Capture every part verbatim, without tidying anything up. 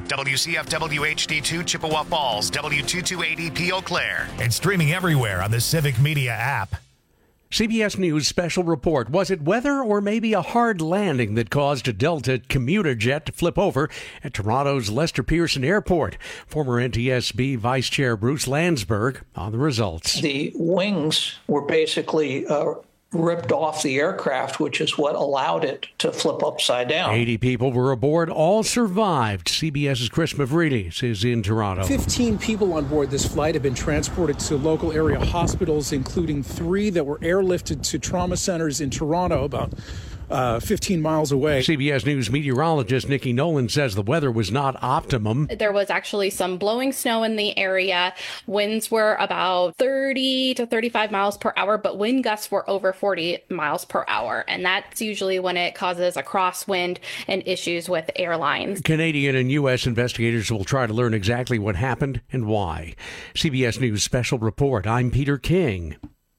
W C F W H D two Chippewa Falls, W two two eight E P Eau Claire, and streaming everywhere on the Civic Media app. C B S News special report. Was it weather or maybe a hard landing that caused a Delta commuter jet to flip over at Toronto's Lester Pearson Airport? Former N T S B Vice Chair Bruce Landsberg on the results. The wings were basically uh, ripped off the aircraft, which is what allowed it to flip upside down. eighty people were aboard. All survived. CBS's Chris Mavridis is in Toronto. fifteen people on board this flight have been transported to local area hospitals, including three that were airlifted to trauma centers in Toronto, about Uh, fifteen miles away. C B S News meteorologist Nikki Nolan says the weather was not optimum. There was actually some blowing snow in the area. Winds were about thirty to thirty-five miles per hour, but wind gusts were over forty miles per hour. And that's usually when it causes a crosswind and issues with airlines. Canadian and U S investigators will try to learn exactly what happened and why. C B S News special report. I'm Peter King.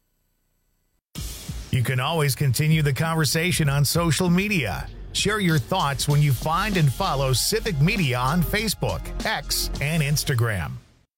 You can always continue the conversation on social media. Share your thoughts when you find and follow Civic Media on Facebook, X, and Instagram.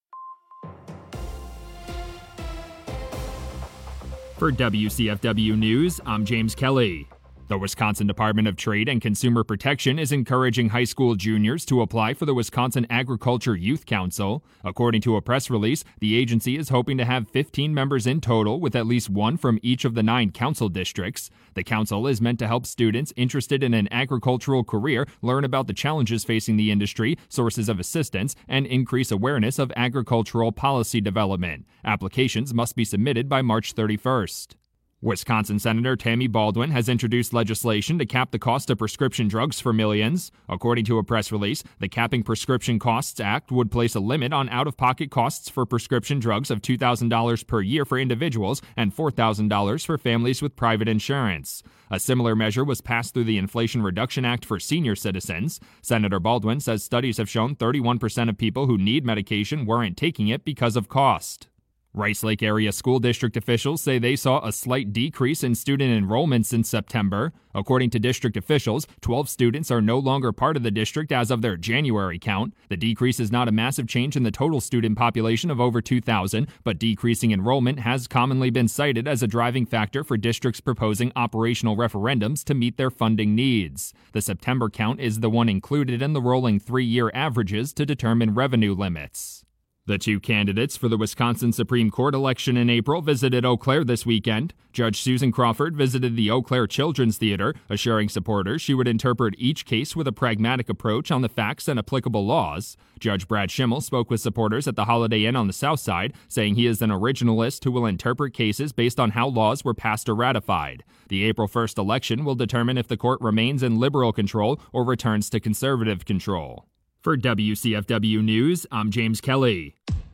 For W C F W News, I'm James Kelly. The Wisconsin Department of Trade and Consumer Protection is encouraging high school juniors to apply for the Wisconsin Agriculture Youth Council. According to a press release, the agency is hoping to have fifteen members in total, with at least one from each of the nine council districts. The council is meant to help students interested in an agricultural career learn about the challenges facing the industry, sources of assistance, and increase awareness of agricultural policy development. Applications must be submitted by March thirty-first. Wisconsin Senator Tammy Baldwin has introduced legislation to cap the cost of prescription drugs for millions. According to a press release, the Capping Prescription Costs Act would place a limit on out-of-pocket costs for prescription drugs of two thousand dollars per year for individuals and four thousand dollars for families with private insurance. A similar measure was passed through the Inflation Reduction Act for senior citizens. Senator Baldwin says studies have shown thirty-one percent of people who need medication weren't taking it because of cost. Rice Lake area school district officials say they saw a slight decrease in student enrollment since September. According to district officials, twelve students are no longer part of the district as of their January count. The decrease is not a massive change in the total student population of over two thousand, but decreasing enrollment has commonly been cited as a driving factor for districts proposing operational referendums to meet their funding needs. The September count is the one included in the rolling three-year averages to determine revenue limits. The two candidates for the Wisconsin Supreme Court election in April visited Eau Claire this weekend. Judge Susan Crawford visited the Eau Claire Children's Theater, assuring supporters she would interpret each case with a pragmatic approach on the facts and applicable laws. Judge Brad Schimmel spoke with supporters at the Holiday Inn on the South Side, saying he is an originalist who will interpret cases based on how laws were passed or ratified. The April first election will determine if the court remains in liberal control or returns to conservative control. For W C F W News, I'm James Kelly.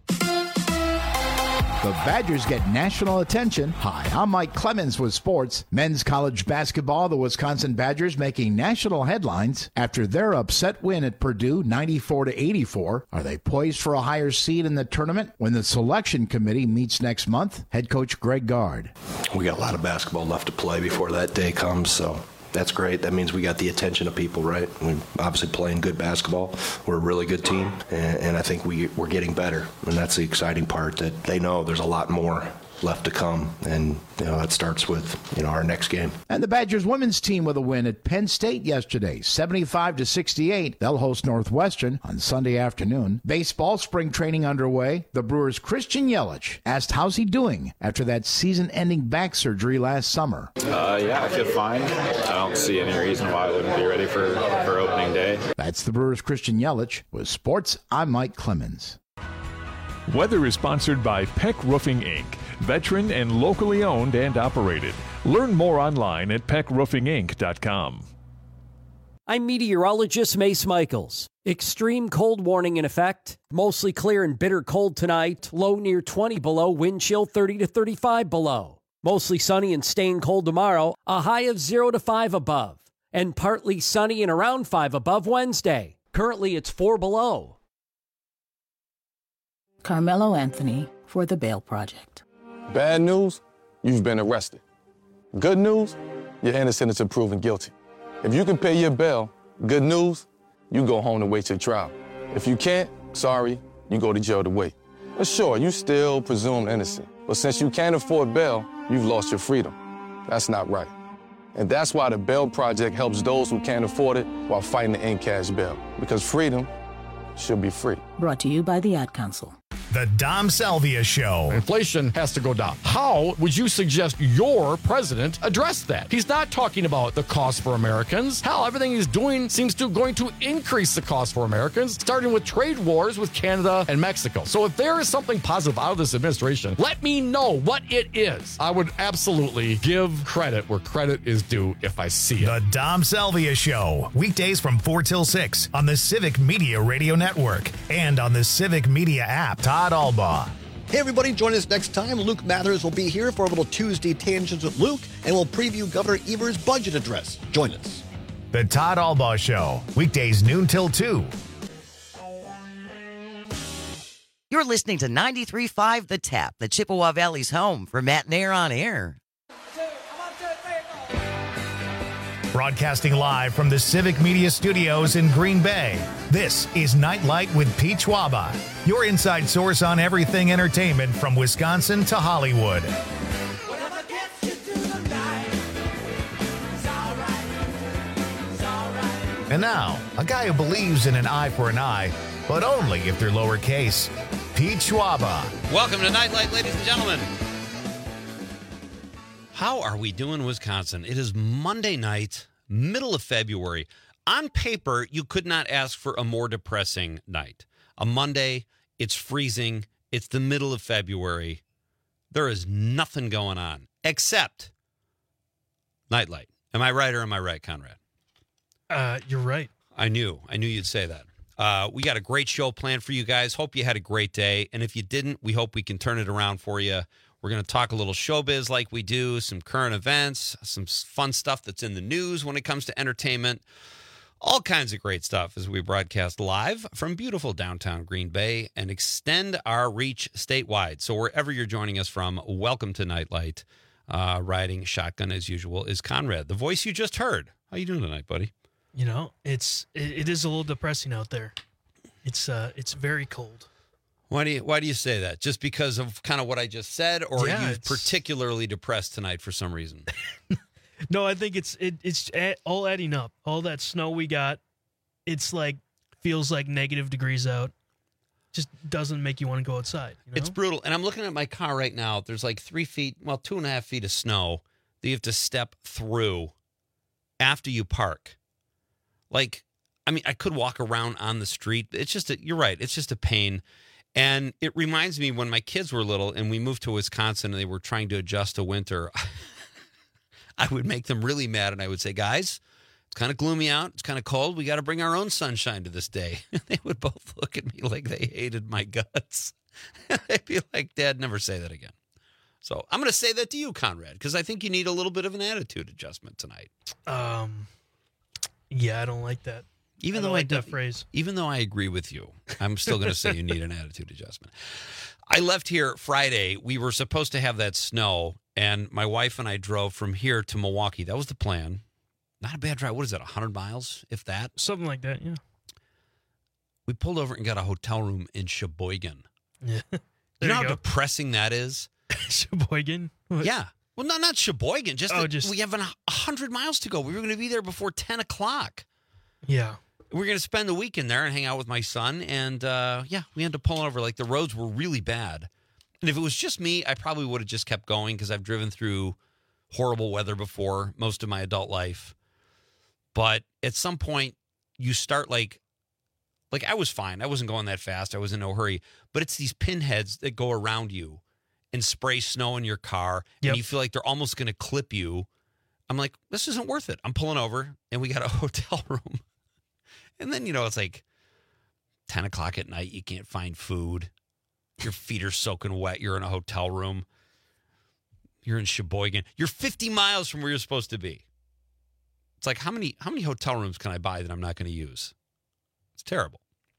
The Badgers get national attention. Hi, I'm Mike Clemens with sports. Men's college basketball, the Wisconsin Badgers making national headlines after their upset win at Purdue ninety-four to eighty-four. Are they poised for a higher seed in the tournament when the selection committee meets next month? Head coach Greg Gard. We got a lot of basketball left to play before that day comes, so that's great. That means we got the attention of people, right? We're obviously playing good basketball. We're a really good team, and, and I think we, we're getting better. And that's the exciting part, that they know there's a lot more left to come, and you know that starts with you know our next game. And the Badgers women's team with a win at Penn State yesterday, seventy-five to sixty-eight. They'll host Northwestern on Sunday afternoon. Baseball spring training underway. The Brewers' Christian Yelich asked how's he doing after that season-ending back surgery last summer. Uh, yeah, I feel fine. I don't see any reason why I wouldn't be ready for, for opening day. That's the Brewers' Christian Yelich. With sports, I'm Mike Clemens. Weather is sponsored by Peck Roofing, Incorporated. Veteran and locally owned and operated. Learn more online at peck roofing inc dot com. I'm meteorologist Mace Michaels. Extreme cold warning in effect. Mostly clear and bitter cold tonight. Low near twenty below. Wind chill thirty to thirty-five below. Mostly sunny and staying cold tomorrow. A high of zero to five above. And partly sunny and around five above Wednesday. Currently it's four below. Carmelo Anthony for the Bail Project. Bad news, you've been arrested. Good news, you're innocent until proven guilty. If you can pay your bail, good news, you go home to wait your trial. If you can't, sorry, you go to jail to wait. But sure, you still presumed innocent. But since you can't afford bail, you've lost your freedom. That's not right. And that's why the Bail Project helps those who can't afford it while fighting to end cash bail. Because freedom should be free. Brought to you by the Ad Council. The Dom Salvia Show. Inflation has to go down. How would you suggest your president address that? He's not talking about the cost for Americans. Hell, everything he's doing seems to going to increase the cost for Americans, starting with trade wars with Canada and Mexico. So if there is something positive out of this administration, let me know what it is. I would absolutely give credit where credit is due if I see it. The Dom Salvia Show. Weekdays from four till six on the Civic Media Radio Network and on the Civic Media app. Todd Albaugh. Hey, everybody, join us next time. Luke Mathers will be here for a little Tuesday Tangents with Luke, and we'll preview Governor Evers' budget address. Join us. The Todd Albaugh Show. Weekdays noon till two. You're listening to ninety-three point five The Tap, the Chippewa Valley's home for Matt Nair on Air. Broadcasting live from the Civic Media Studios in Green Bay, this is Nightlight with Pete Schwaba, your inside source on everything entertainment from Wisconsin to Hollywood. And now, a guy who believes in an eye for an eye, but only if they're lowercase, Pete Schwaba. Welcome to Nightlight, ladies and gentlemen. How are we doing, Wisconsin? It is Monday night, middle of February. On paper, you could not ask for a more depressing night. A Monday, it's freezing, it's the middle of February. There is nothing going on except Nightlight. Am I right or am I right, Conrad? Uh, you're right. I knew. I knew you'd say that. Uh, we got a great show planned for you guys. Hope you had a great day. And if you didn't, we hope we can turn it around for you. We're going to talk a little showbiz like we do, some current events, some fun stuff that's in the news when it comes to entertainment, all kinds of great stuff as we broadcast live from beautiful downtown Green Bay and extend our reach statewide. So wherever you're joining us from, welcome to Nightlight. Uh, riding shotgun as usual is Conrad, the voice you just heard. How you doing tonight, buddy? You know, it's it, it is a little depressing out there. It's uh, it's very cold. Why do you Why do you say that? Just because of kind of what I just said, or Yeah, are you it's- particularly depressed tonight for some reason? No, I think it's it, it's a- all adding up. All that snow we got, it's like feels like negative degrees out. Just doesn't make you want to go outside. You know? It's brutal. And I'm looking at my car right now. There's like three feet, well, two and a half feet of snow that you have to step through after you park. Like, I mean, I could walk around on the street. It's just, a, you're right. It's just a pain. And it reminds me when my kids were little and we moved to Wisconsin and they were trying to adjust to winter, I would make them really mad and I would say, guys, it's kind of gloomy out. It's kind of cold. We got to bring our own sunshine to this day. They would both look at me like they hated my guts. They'd be like, Dad, never say that again. So I'm going to say that to you, Conrad, because I think you need a little bit of an attitude adjustment tonight. Um, yeah, I don't like that. Even I though don't I like that do- phrase. Even though I agree with you, I'm still going to say you need an attitude adjustment. I left here Friday. We were supposed to have that snow, and my wife and I drove from here to Milwaukee. That was the plan. Not a bad drive. What is that, one hundred miles, if that? Something like that, yeah. We pulled over and got a hotel room in Sheboygan. Yeah. You There know you how go. depressing that is? Sheboygan? What? Yeah. Well, no, not Sheboygan. Just, Oh, that just- we have a hundred miles to go. We were going to be there before ten o'clock. Yeah. We were going to spend the weekend there and hang out with my son. And, uh, yeah, we ended up pulling over. Like, the roads were really bad. And if it was just me, I probably would have just kept going because I've driven through horrible weather before most of my adult life. But at some point, you start, like, like I was fine. I wasn't going that fast. I was in no hurry. But it's these pinheads that go around you and spray snow in your car. Yep. And you feel like they're almost going to clip you. I'm like, this isn't worth it. I'm pulling over, and we got a hotel room. And then, you know, it's like ten o'clock at night. You can't find food. Your feet are soaking wet. You're in a hotel room. You're in Sheboygan. You're fifty miles from where you're supposed to be. It's like, how many how many hotel rooms can I buy that I'm not going to use? It's terrible.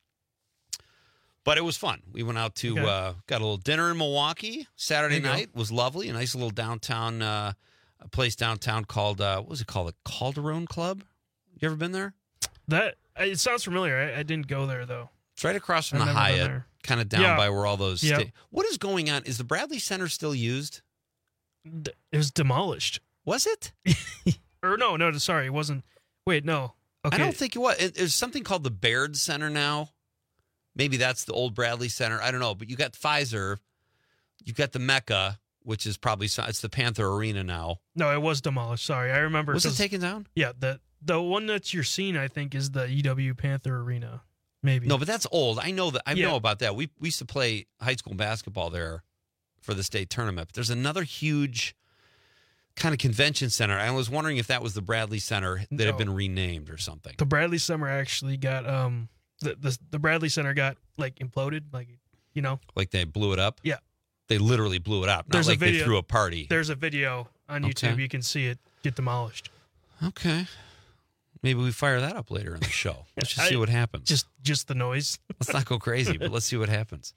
But it was fun. We went out to, Okay. uh, got a little dinner in Milwaukee Saturday There you go. night. Was lovely. A nice little downtown, uh, a place downtown called, uh, what was it called? The Calderon Club? You ever been there? That it sounds familiar. I, I didn't go there though. It's right across from I've the never been Hyatt, there. kind of down Yeah. by where all those. Yep. Sta- what is going on? Is the Bradley Center still used? D- It was demolished. Was it? Or no, no, sorry, it wasn't. Wait, no. Okay. I don't think it was. It- There's something called the Baird Center now. Maybe that's the old Bradley Center. I don't know. But you got Pfizer. You got the Mecca, which is probably it's the Panther Arena now. No, it was demolished. Sorry, I remember. Was it 'cause- taken down? Yeah, the the one that you're seeing, I think, is the E W Panther Arena. Maybe. No, but that's old. I know that. I Yeah. know about that. We we used to play high school basketball there for the state tournament. But there's another huge kind of convention center. I was wondering if that was the Bradley Center that had No. been renamed or something. The Bradley Center actually got um the, the the Bradley Center got like imploded, like you know. Like they blew it up? Yeah. They literally blew it up. Not There's like a video. they threw a party. There's a video on YouTube. Okay. You can see it get demolished. Okay. Maybe we fire that up later in the show. Let's just I- see what happens. Just just the noise. Let's not go crazy, but let's see what happens.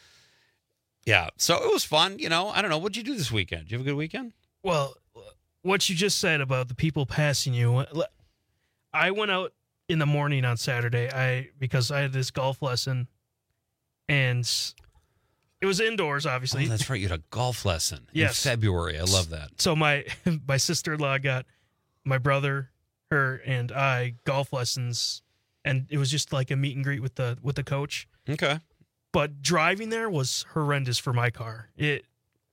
Yeah. So it was fun. You know, I don't know. What'd you do this weekend? Did you have a good weekend? Well, what you just said about the people passing you, I went out in the morning on Saturday. I because I had this golf lesson, and it was indoors, obviously. Oh, that's right. You had a golf lesson Yes. in February. I love that. So my my sister in law got my brother, her, and I golf lessons, and it was just like a meet and greet with the with the coach. Okay. But driving there was horrendous for my car. It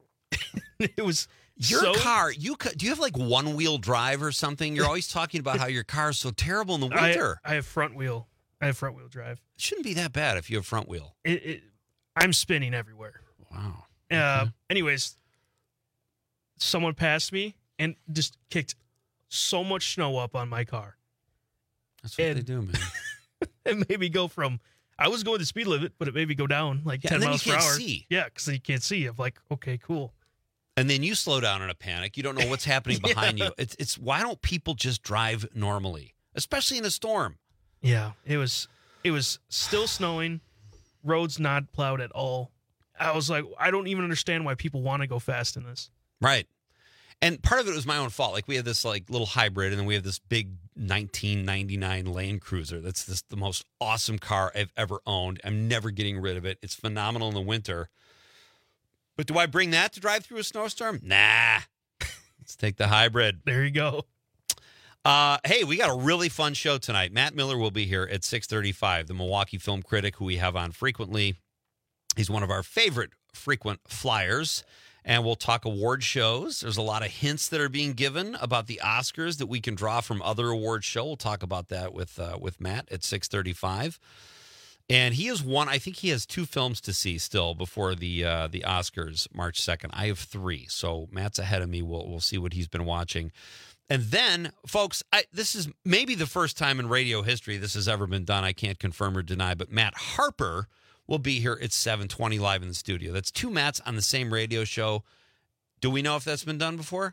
it was Your so, car, you co- do you have like one wheel drive or something? You're always talking about how your car is so terrible in the I, winter. I have front wheel. I have front wheel drive. It shouldn't be that bad if you have front wheel. It, it I'm spinning everywhere. Wow. Uh, anyways, someone passed me and just kicked so much snow up on my car. That's what And- they do, man. It made me go from I was going the speed limit, but it made me go down like Yeah, ten and then miles you per can't hour. see. Yeah, because you can't see. I'm like, okay, cool. And then you slow down in a panic. You don't know what's happening behind Yeah. you. It's it's why don't people just drive normally, especially in a storm? Yeah, it was it was still snowing, roads not plowed at all. I was like, I don't even understand why people want to go fast in this. Right. And part of it was my own fault. Like we had this like little hybrid, and then we have this big nineteen ninety-nine Land Cruiser. That's this the most awesome car I've ever owned. I'm never getting rid of it. It's phenomenal in the winter. But do I bring that to drive through a snowstorm? Nah. Let's take the hybrid. There you go. Uh, hey, we got a really fun show tonight. Matt Miller will be here at six thirty-five, the Milwaukee film critic who we have on frequently. He's one of our favorite frequent flyers. And we'll talk award shows. There's a lot of hints that are being given about the Oscars that we can draw from other award shows. We'll talk about that with uh, with Matt at six thirty-five. And he has one. I think he has two films to see still before the uh, the Oscars March second. I have three, so Matt's ahead of me. We'll we'll see what he's been watching. And then, folks, I, this is maybe the first time in radio history this has ever been done. I can't confirm or deny, but Matt Harper will be here at seven twenty live in the studio. That's two Matts on the same radio show. Do we know if that's been done before?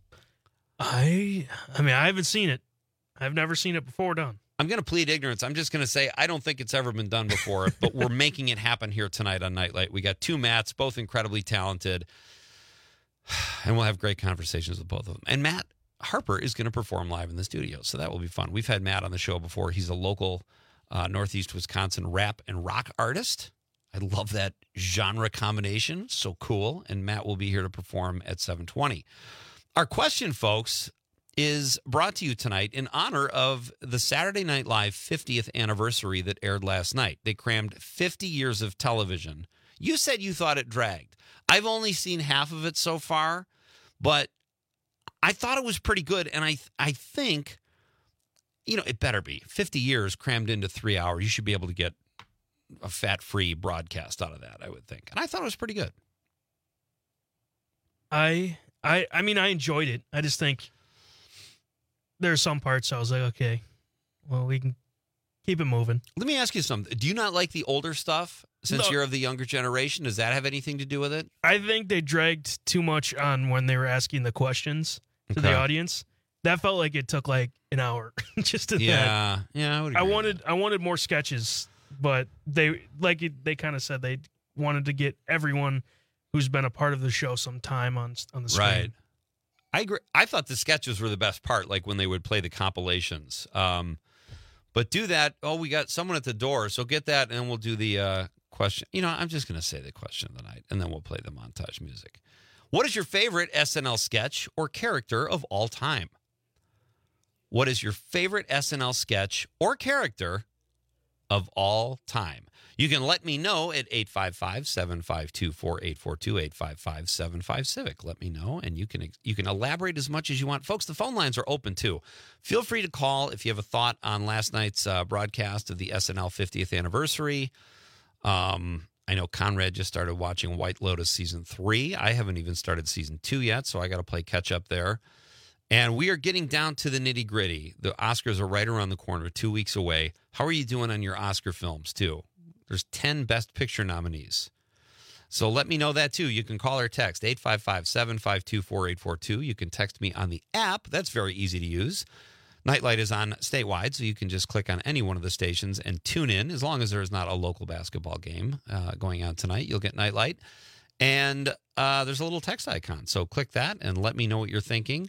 I I mean, I haven't seen it. I've never seen it before done. I'm going to plead ignorance. I'm just going to say I don't think it's ever been done before, but we're making it happen here tonight on Nightlight. We got two Matts, both incredibly talented, and we'll have great conversations with both of them. And Matt Harper is going to perform live in the studio, so that will be fun. We've had Matt on the show before. He's a local uh, Northeast Wisconsin rap and rock artist. I love that genre combination. So cool. And Matt will be here to perform at seven twenty. Our question, folks, is brought to you tonight in honor of the Saturday Night Live fiftieth anniversary that aired last night. They crammed fifty years of television. You said you thought it dragged. I've only seen half of it so far, but I thought it was pretty good. And I, I think, you know, it better be. fifty years crammed into three hours. You should be able to get a fat-free broadcast out of that, I would think. And I thought it was pretty good. I I I mean, I enjoyed it. I just think there are some parts I was like, okay, well, we can keep it moving. Let me ask you something. Do you not like the older stuff since No. you're of the younger generation? Does that have anything to do with it? I think they dragged too much on when they were asking the questions to the Okay. audience. That felt like it took like an hour just to Yeah, yeah, I would I agree with wanted I wanted more sketches, but they like it, they kind of said they wanted to get everyone who's been a part of the show some time on on the screen. Right. I agree. I thought the sketches were the best part, like when they would play the compilations. Um, But do that. Oh, we got someone at the door, so get that, and we'll do the uh, question. You know, I'm just going to say the question of the night, and then we'll play the montage music. What is your favorite S N L sketch or character of all time? What is your favorite S N L sketch or character of all time? You can let me know at eight five five, seven five two, four eight four two, eight five five, seven five Civic. Let me know, and you can you can elaborate as much as you want. Folks, the phone lines are open, too. Feel free to call if you have a thought on last night's uh, broadcast of the S N L fiftieth anniversary. Um, I know Conrad just started watching White Lotus Season three. I haven't even started Season two yet, so I got to play catch-up there. And we are getting down to the nitty-gritty. The Oscars are right around the corner, two weeks away. How are you doing on your Oscar films, too? There's ten Best Picture nominees. So let me know that, too. You can call or text eight five five, seven five two, four eight four two. You can text me on the app. That's very easy to use. Nightlight is on statewide, so you can just click on any one of the stations and tune in. As long as there is not a local basketball game uh, going on tonight, you'll get Nightlight. And uh, there's a little text icon. So click that and let me know what you're thinking.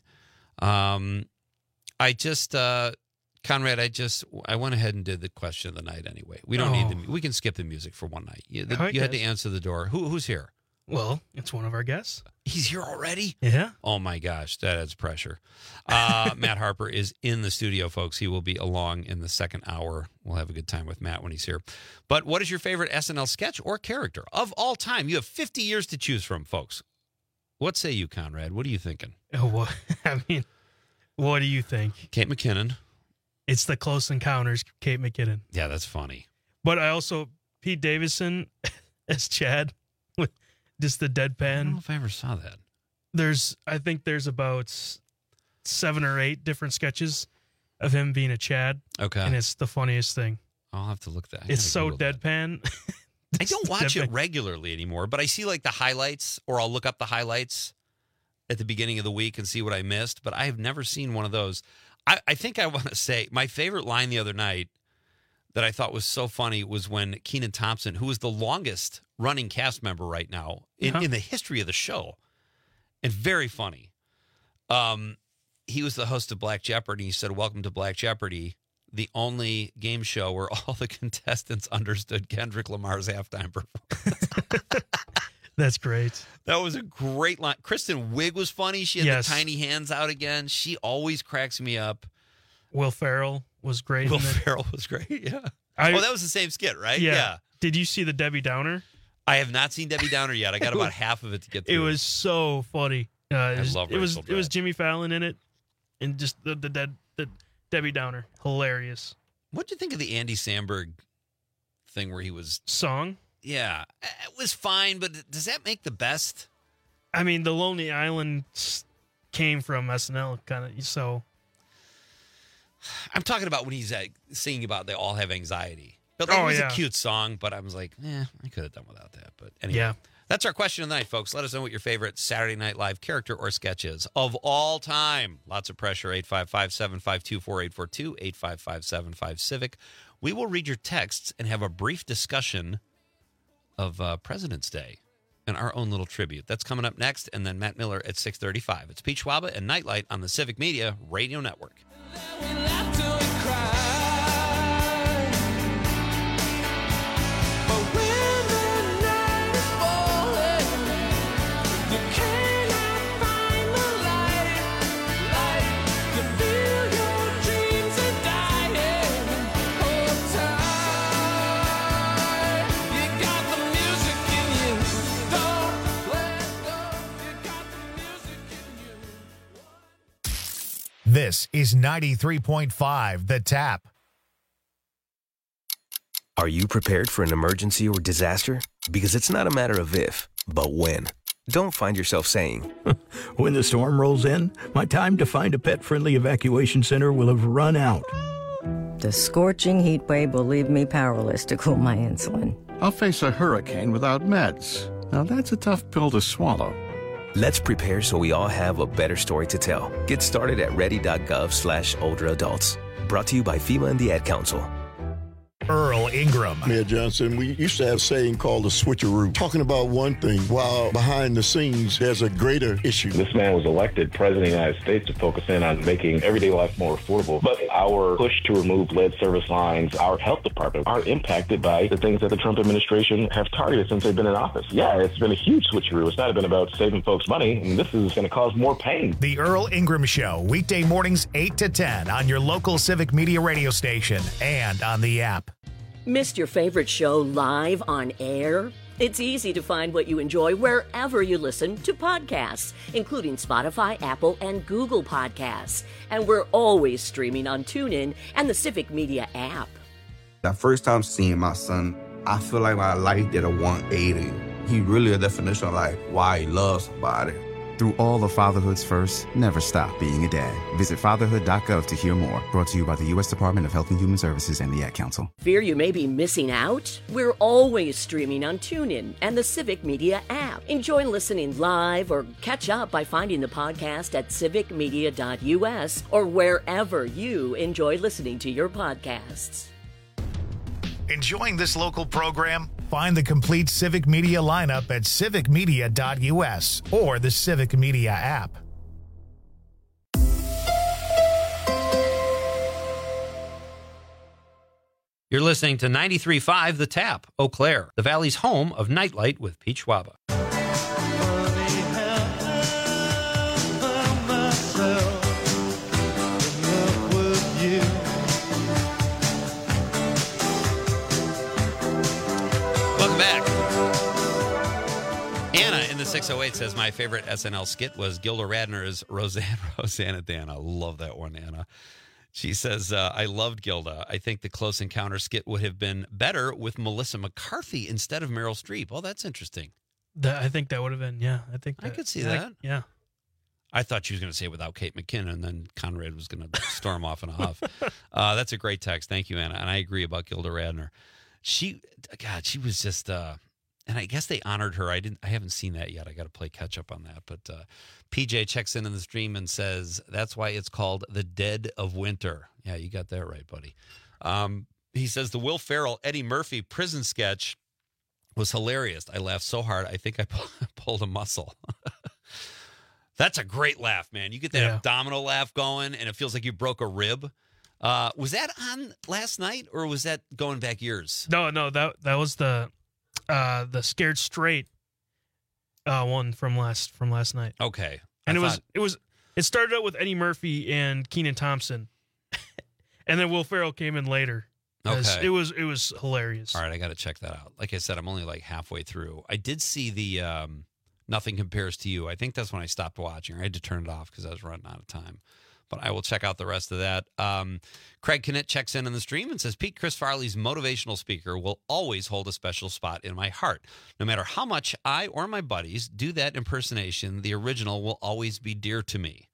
Um, I just... Uh, Conrad, I just I went ahead and did the question of the night anyway. We don't oh. need the we can skip the music for one night. You, the, you had to answer the door. Who who's here? Well, it's one of our guests. He's here already? Yeah. Oh my gosh, that adds pressure. Uh, Matt Harper is in the studio, folks. He will be along in the second hour. We'll have a good time with Matt when he's here. But what is your favorite S N L sketch or character of all time? You have fifty years to choose from, folks. What say you, Conrad? What are you thinking? Oh, well, I mean, what do you think? Kate McKinnon. It's the Close Encounters, Kate McKinnon. Yeah, that's funny. But I also, Pete Davidson as Chad, with just the deadpan. I don't know if I ever saw that. There's, I think there's about seven or eight different sketches of him being a Chad. Okay. And it's the funniest thing. I'll have to look that. It's so deadpan. I don't watch it regularly anymore, but I see like the highlights, or I'll look up the highlights at the beginning of the week and see what I missed, but I have never seen one of those. I, I think I want to say my favorite line the other night that I thought was so funny was when Kenan Thompson, who is the longest running cast member right now in, uh-huh. in the history of the show, and very funny. Um, he was the host of Black Jeopardy. He said, "Welcome to Black Jeopardy, the only game show where all the contestants understood Kendrick Lamar's halftime performance." That's great. That was a great line. Kristen Wiig was funny. She had yes. the tiny hands out again. She always cracks me up. Will Ferrell was great. Will Ferrell was great, yeah. I, well, that was the same skit, right? Yeah. yeah. Did you see the Debbie Downer? I have not seen Debbie Downer yet. I got about half of it to get through. It was so funny. Uh, I it was, love it was Rachel It was Jimmy Fallon in it, and just the the, dead, the Debbie Downer. Hilarious. What did you think of the Andy Samberg thing where he was... Song? Yeah, it was fine, but does that make the best? I mean, the Lonely Island came from S N L, kind of. So, I'm talking about when he's uh, singing about they all have anxiety. But like, oh, it was yeah. a cute song, but I was like, eh, I could have done without that. But anyway, yeah. That's our question of the night, folks. Let us know what your favorite Saturday Night Live character or sketch is of all time. Lots of pressure. eight five five, seven five two, four eight four two, eight five five, seven five Civic. We will read your texts and have a brief discussion of uh, President's Day and our own little tribute. That's coming up next, and then Matt Miller at six thirty-five. It's Pete Schwaba and Nightlight on the Civic Media Radio Network. This is ninety-three point five The Tap. Are you prepared for an emergency or disaster? Because it's not a matter of if, but when. Don't find yourself saying, when the storm rolls in, my time to find a pet-friendly evacuation center will have run out. The scorching heat wave will leave me powerless to cool my insulin. I'll face a hurricane without meds. Now that's a tough pill to swallow. Let's prepare so we all have a better story to tell. Get started at ready.gov slash older adults. Brought to you by FEMA and the Ad Council. Earl Ingram. Mayor Johnson, we used to have a saying called the switcheroo, talking about one thing while behind the scenes there's a greater issue. This man was elected president of the United States to focus in on making everyday life more affordable. But our push to remove lead service lines, our health department, are impacted by the things that the Trump administration have targeted since they've been in office. Yeah, it's been a huge switcheroo. It's not been about saving folks money, and this is going to cause more pain. The Earl Ingram Show, weekday mornings eight to ten on your local Civic Media radio station and on the app. Missed your favorite show live on air? It's easy to find what you enjoy wherever you listen to podcasts, including Spotify, Apple, and Google Podcasts. And we're always streaming on TuneIn and the Civic Media app. The first time seeing my son, I feel like my life did a one eighty. He really a definition of like why he loves somebody. Through all of fatherhood's first, never stop being a dad. Visit fatherhood dot gov to hear more. Brought to you by the U S Department of Health and Human Services and the Ad Council. Fear you may be missing out? We're always streaming on TuneIn and the Civic Media app. Enjoy listening live or catch up by finding the podcast at civic media dot u s or wherever you enjoy listening to your podcasts. Enjoying this local program? Find the complete Civic Media lineup at civic media dot u s or the Civic Media app. You're listening to ninety-three point five The Tap, Eau Claire, the Valley's home of Nightlight with Pete Schwaba. six oh eight says, my favorite S N L skit was Gilda Radner's Roseanne, Rosanna Dan. I love that one, Anna. She says, uh, I loved Gilda. I think the Close Encounter skit would have been better with Melissa McCarthy instead of Meryl Streep. Oh, that's interesting. That, I think that would have been, yeah. I think that, I could see yeah, that. Yeah. I thought she was going to say without Kate McKinnon, and then Conrad was going to storm off in a huff. Uh, that's a great text. Thank you, Anna. And I agree about Gilda Radner. She, God, she was just... Uh, And I guess they honored her. I didn't. I haven't seen that yet. I got to play catch up on that. But uh, P J checks in in the stream and says that's why it's called The Dead of Winter. Yeah, you got that right, buddy. Um, he says the Will Ferrell Eddie Murphy prison sketch was hilarious. I laughed so hard I think I pulled a muscle. That's a great laugh, man. You get that Yeah. abdominal laugh going, and it feels like you broke a rib. Uh, was that on last night, or was that going back years? No, no, that that was the uh, the Scared Straight uh, one from last from last night. Okay, and I it was thought- it was it started out with Eddie Murphy and Kenan Thompson, and then Will Ferrell came in later. As- Okay. it was it was hilarious. All right, I got to check that out. Like I said, I'm only like halfway through. I did see the um, Nothing Compares to You. I think that's when I stopped watching. I had to turn it off because I was running out of time. But I will check out the rest of that. Um, Craig Knitt checks in on the stream and says, Pete, Chris Farley's motivational speaker will always hold a special spot in my heart. No matter how much I or my buddies do that impersonation, the original will always be dear to me.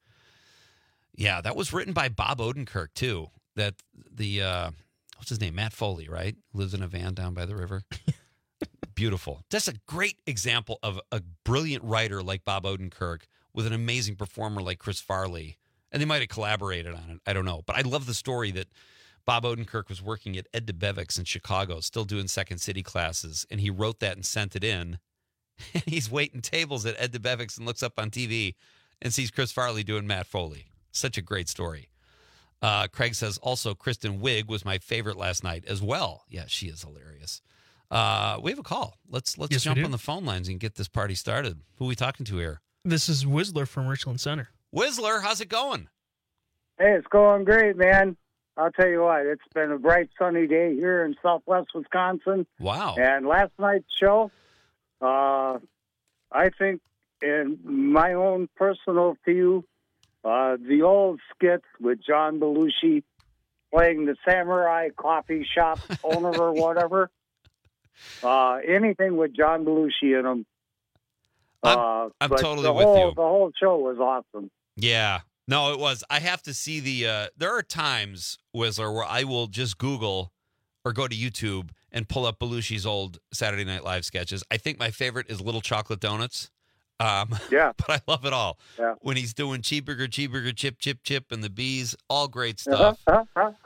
Yeah, that was written by Bob Odenkirk, too. That the, uh, what's his name? Matt Foley, right? Lives in a van down by the river. Beautiful. That's a great example of a brilliant writer like Bob Odenkirk with an amazing performer like Chris Farley. And they might have collaborated on it. I don't know. But I love the story that Bob Odenkirk was working at Ed DeBevick's in Chicago, still doing Second City classes. And he wrote that and sent it in. And he's waiting tables at Ed DeBevick's and looks up on T V and sees Chris Farley doing Matt Foley. Such a great story. Uh, Craig says, also, Kristen Wiig was my favorite last night as well. Yeah, she is hilarious. Uh, we have a call. Let's let's Yes, we jump do. on the phone lines and get this party started. Who are we talking to here? This is Whistler from Richland Center. Whistler, how's it going? Hey, it's going great, man. I'll tell you what, it's been a bright, sunny day here in southwest Wisconsin. Wow. And last night's show, uh, I think, in my own personal view, uh, the old skit with John Belushi playing the samurai coffee shop owner or whatever, uh, anything with John Belushi in them. I'm, uh, I'm but totally the with whole, you. The whole show was awesome. Yeah. No, it was. I have to see the, uh, there are times, Whistler, where I will just Google or go to YouTube and pull up Belushi's old Saturday Night Live sketches. I think my favorite is Little Chocolate Donuts. Um, yeah. But I love it all. Yeah. When he's doing cheeseburger, cheeseburger, chip, chip, chip, and the bees, all great stuff. Uh-huh, uh-huh, uh-huh.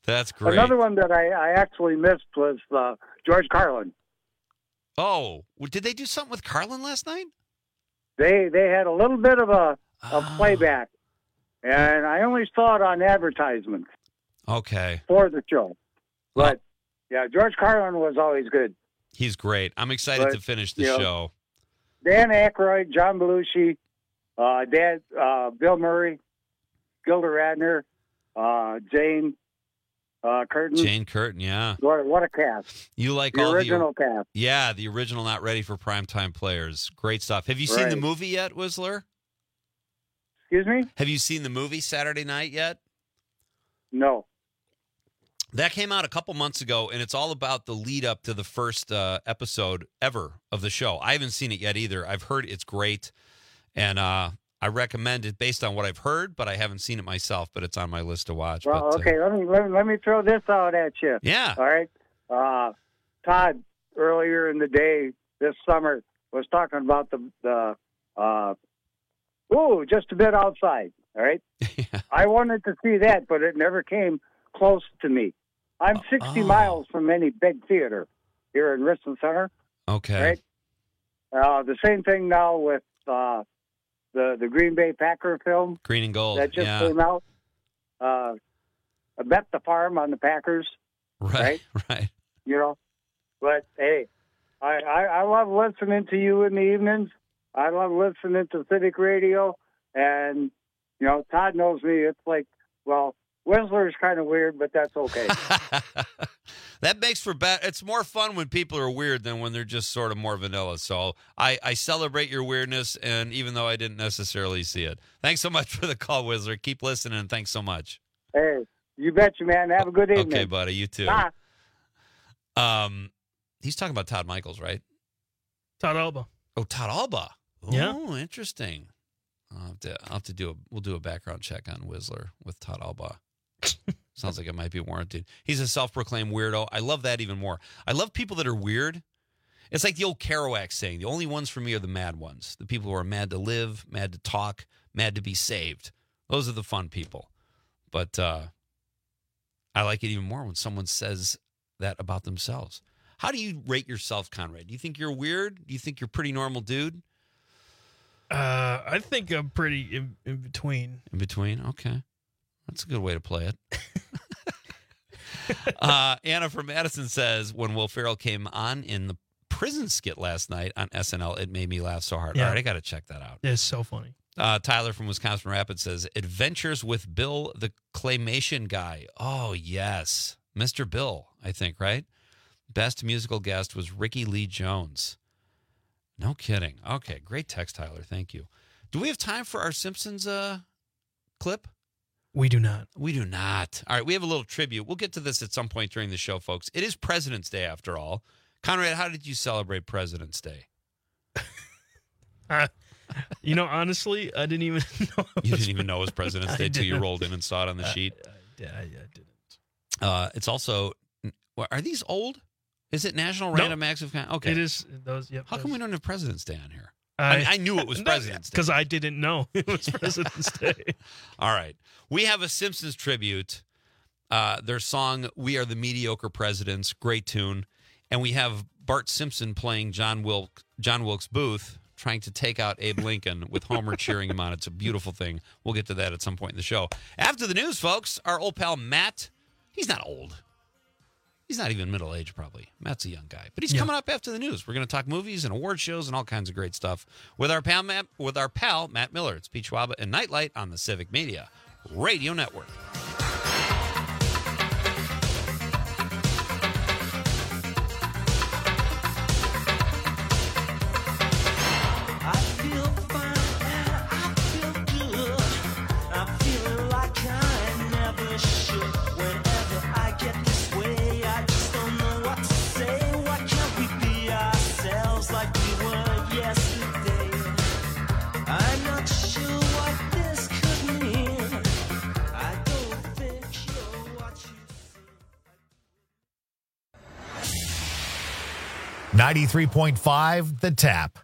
That's great. Another one that I, I actually missed was uh, George Carlin. Oh, did they do something with Carlin last night? They they had a little bit of a, a Oh. playback, and I only saw it on advertisements Okay. for the show. But, yeah, George Carlin was always good. He's great. I'm excited But, to finish the you know, show. Dan Aykroyd, John Belushi, uh, Dad, uh, Bill Murray, Gilda Radner, uh, Jane uh, Curtin. Jane Curtin, yeah. What, what a cast. You like The all original the cast. Yeah, the original Not Ready for Primetime Players. Great stuff. Have you seen the Right. movie yet, Whistler? Excuse me? Have you seen the movie Saturday Night yet? No. That came out a couple months ago, and it's all about the lead up to the first uh, episode ever of the show. I haven't seen it yet either. I've heard it's great, and uh, I recommend it based on what I've heard, but I haven't seen it myself, but it's on my list to watch. Well, but, uh, okay, let me, let me let me throw this out at you. Yeah. All right. Uh, Todd, earlier in the day this summer, was talking about the, the uh, ooh, just a bit outside. All right. yeah. I wanted to see that, but it never came close to me. I'm sixty oh. miles from any big theater here in Richland Center. Okay. Right. Uh, the same thing now with uh, the the Green Bay Packer film Green and Gold. that just yeah. came out. Uh, I bet the farm on the Packers. Right. Right. You know, but hey, I, I, I love listening to you in the evenings. I love listening to Civic Radio, and you know, Todd knows me. It's like, well, Whistler's kind of weird, but that's okay. That makes for bad. It's more fun when people are weird than when they're just sort of more vanilla. So I, I celebrate your weirdness, and even though I didn't necessarily see it, thanks so much for the call, Whistler. Keep listening, and thanks so much. Hey, you betcha, man. Have a good evening. Okay, buddy. You too. Bye. Um, he's talking about Todd Michaels, right? Todd Alba. Oh, Todd Alba. Oh, Yeah. interesting. I'll have to, I'll have to do a. We'll do a background check on Whistler with Todd Alba. Sounds like it might be warranted. He's a self-proclaimed weirdo. I love that even more. I love people that are weird. It's like the old Kerouac saying, the only ones for me are the mad ones. The people who are mad to live, mad to talk, mad to be saved. Those are the fun people. But uh, I like it even more when someone says that about themselves. How do you rate yourself, Conrad? Do you think you're weird? Do you think you're a pretty normal dude? Uh, I think I'm pretty in, in between. In between? Okay. That's a good way to play it. uh, Anna from Madison says, when Will Ferrell came on in the prison skit last night on S N L, it made me laugh so hard. Yeah. All right, I got to check that out. It's so funny. Uh, Tyler from Wisconsin Rapids says, Adventures with Bill, the claymation guy. Oh, yes. Mister Bill, I think, right? Best musical guest was Ricky Lee Jones. No kidding. Okay, great text, Tyler. Thank you. Do we have time for our Simpsons uh, clip? We do not. We do not. All right, we have a little tribute. We'll get to this at some point during the show, folks. It is President's Day, after all. Conrad, how did you celebrate President's Day? Uh, you know, honestly, I didn't even know. You didn't even know it was President's Day until you didn't. rolled in and saw it on the sheet. I, I, I didn't. Uh, it's also, well, are these old? Is it National Random Acts of Kindness? Okay. It is those. Yep. How come we don't have President's Day on here? I, I, mean, I knew it was President's Day. Because I didn't know it was President's Day. All right. We have a Simpsons tribute. Uh, their song, We Are the Mediocre Presidents. Great tune. And we have Bart Simpson playing John Wilk, John Wilkes Booth, trying to take out Abe Lincoln with Homer cheering him on. It's a beautiful thing. We'll get to that at some point in the show. After the news, folks, our old pal Matt, he's not old. He's not even middle-aged, probably. Matt's a young guy. But he's Yeah. coming up after the news. We're going to talk movies and award shows and all kinds of great stuff with our pal Matt, with our pal, Matt Miller. It's Pete Schwab and Nightlight on the Civic Media Radio Network. ninety-three point five The Tap.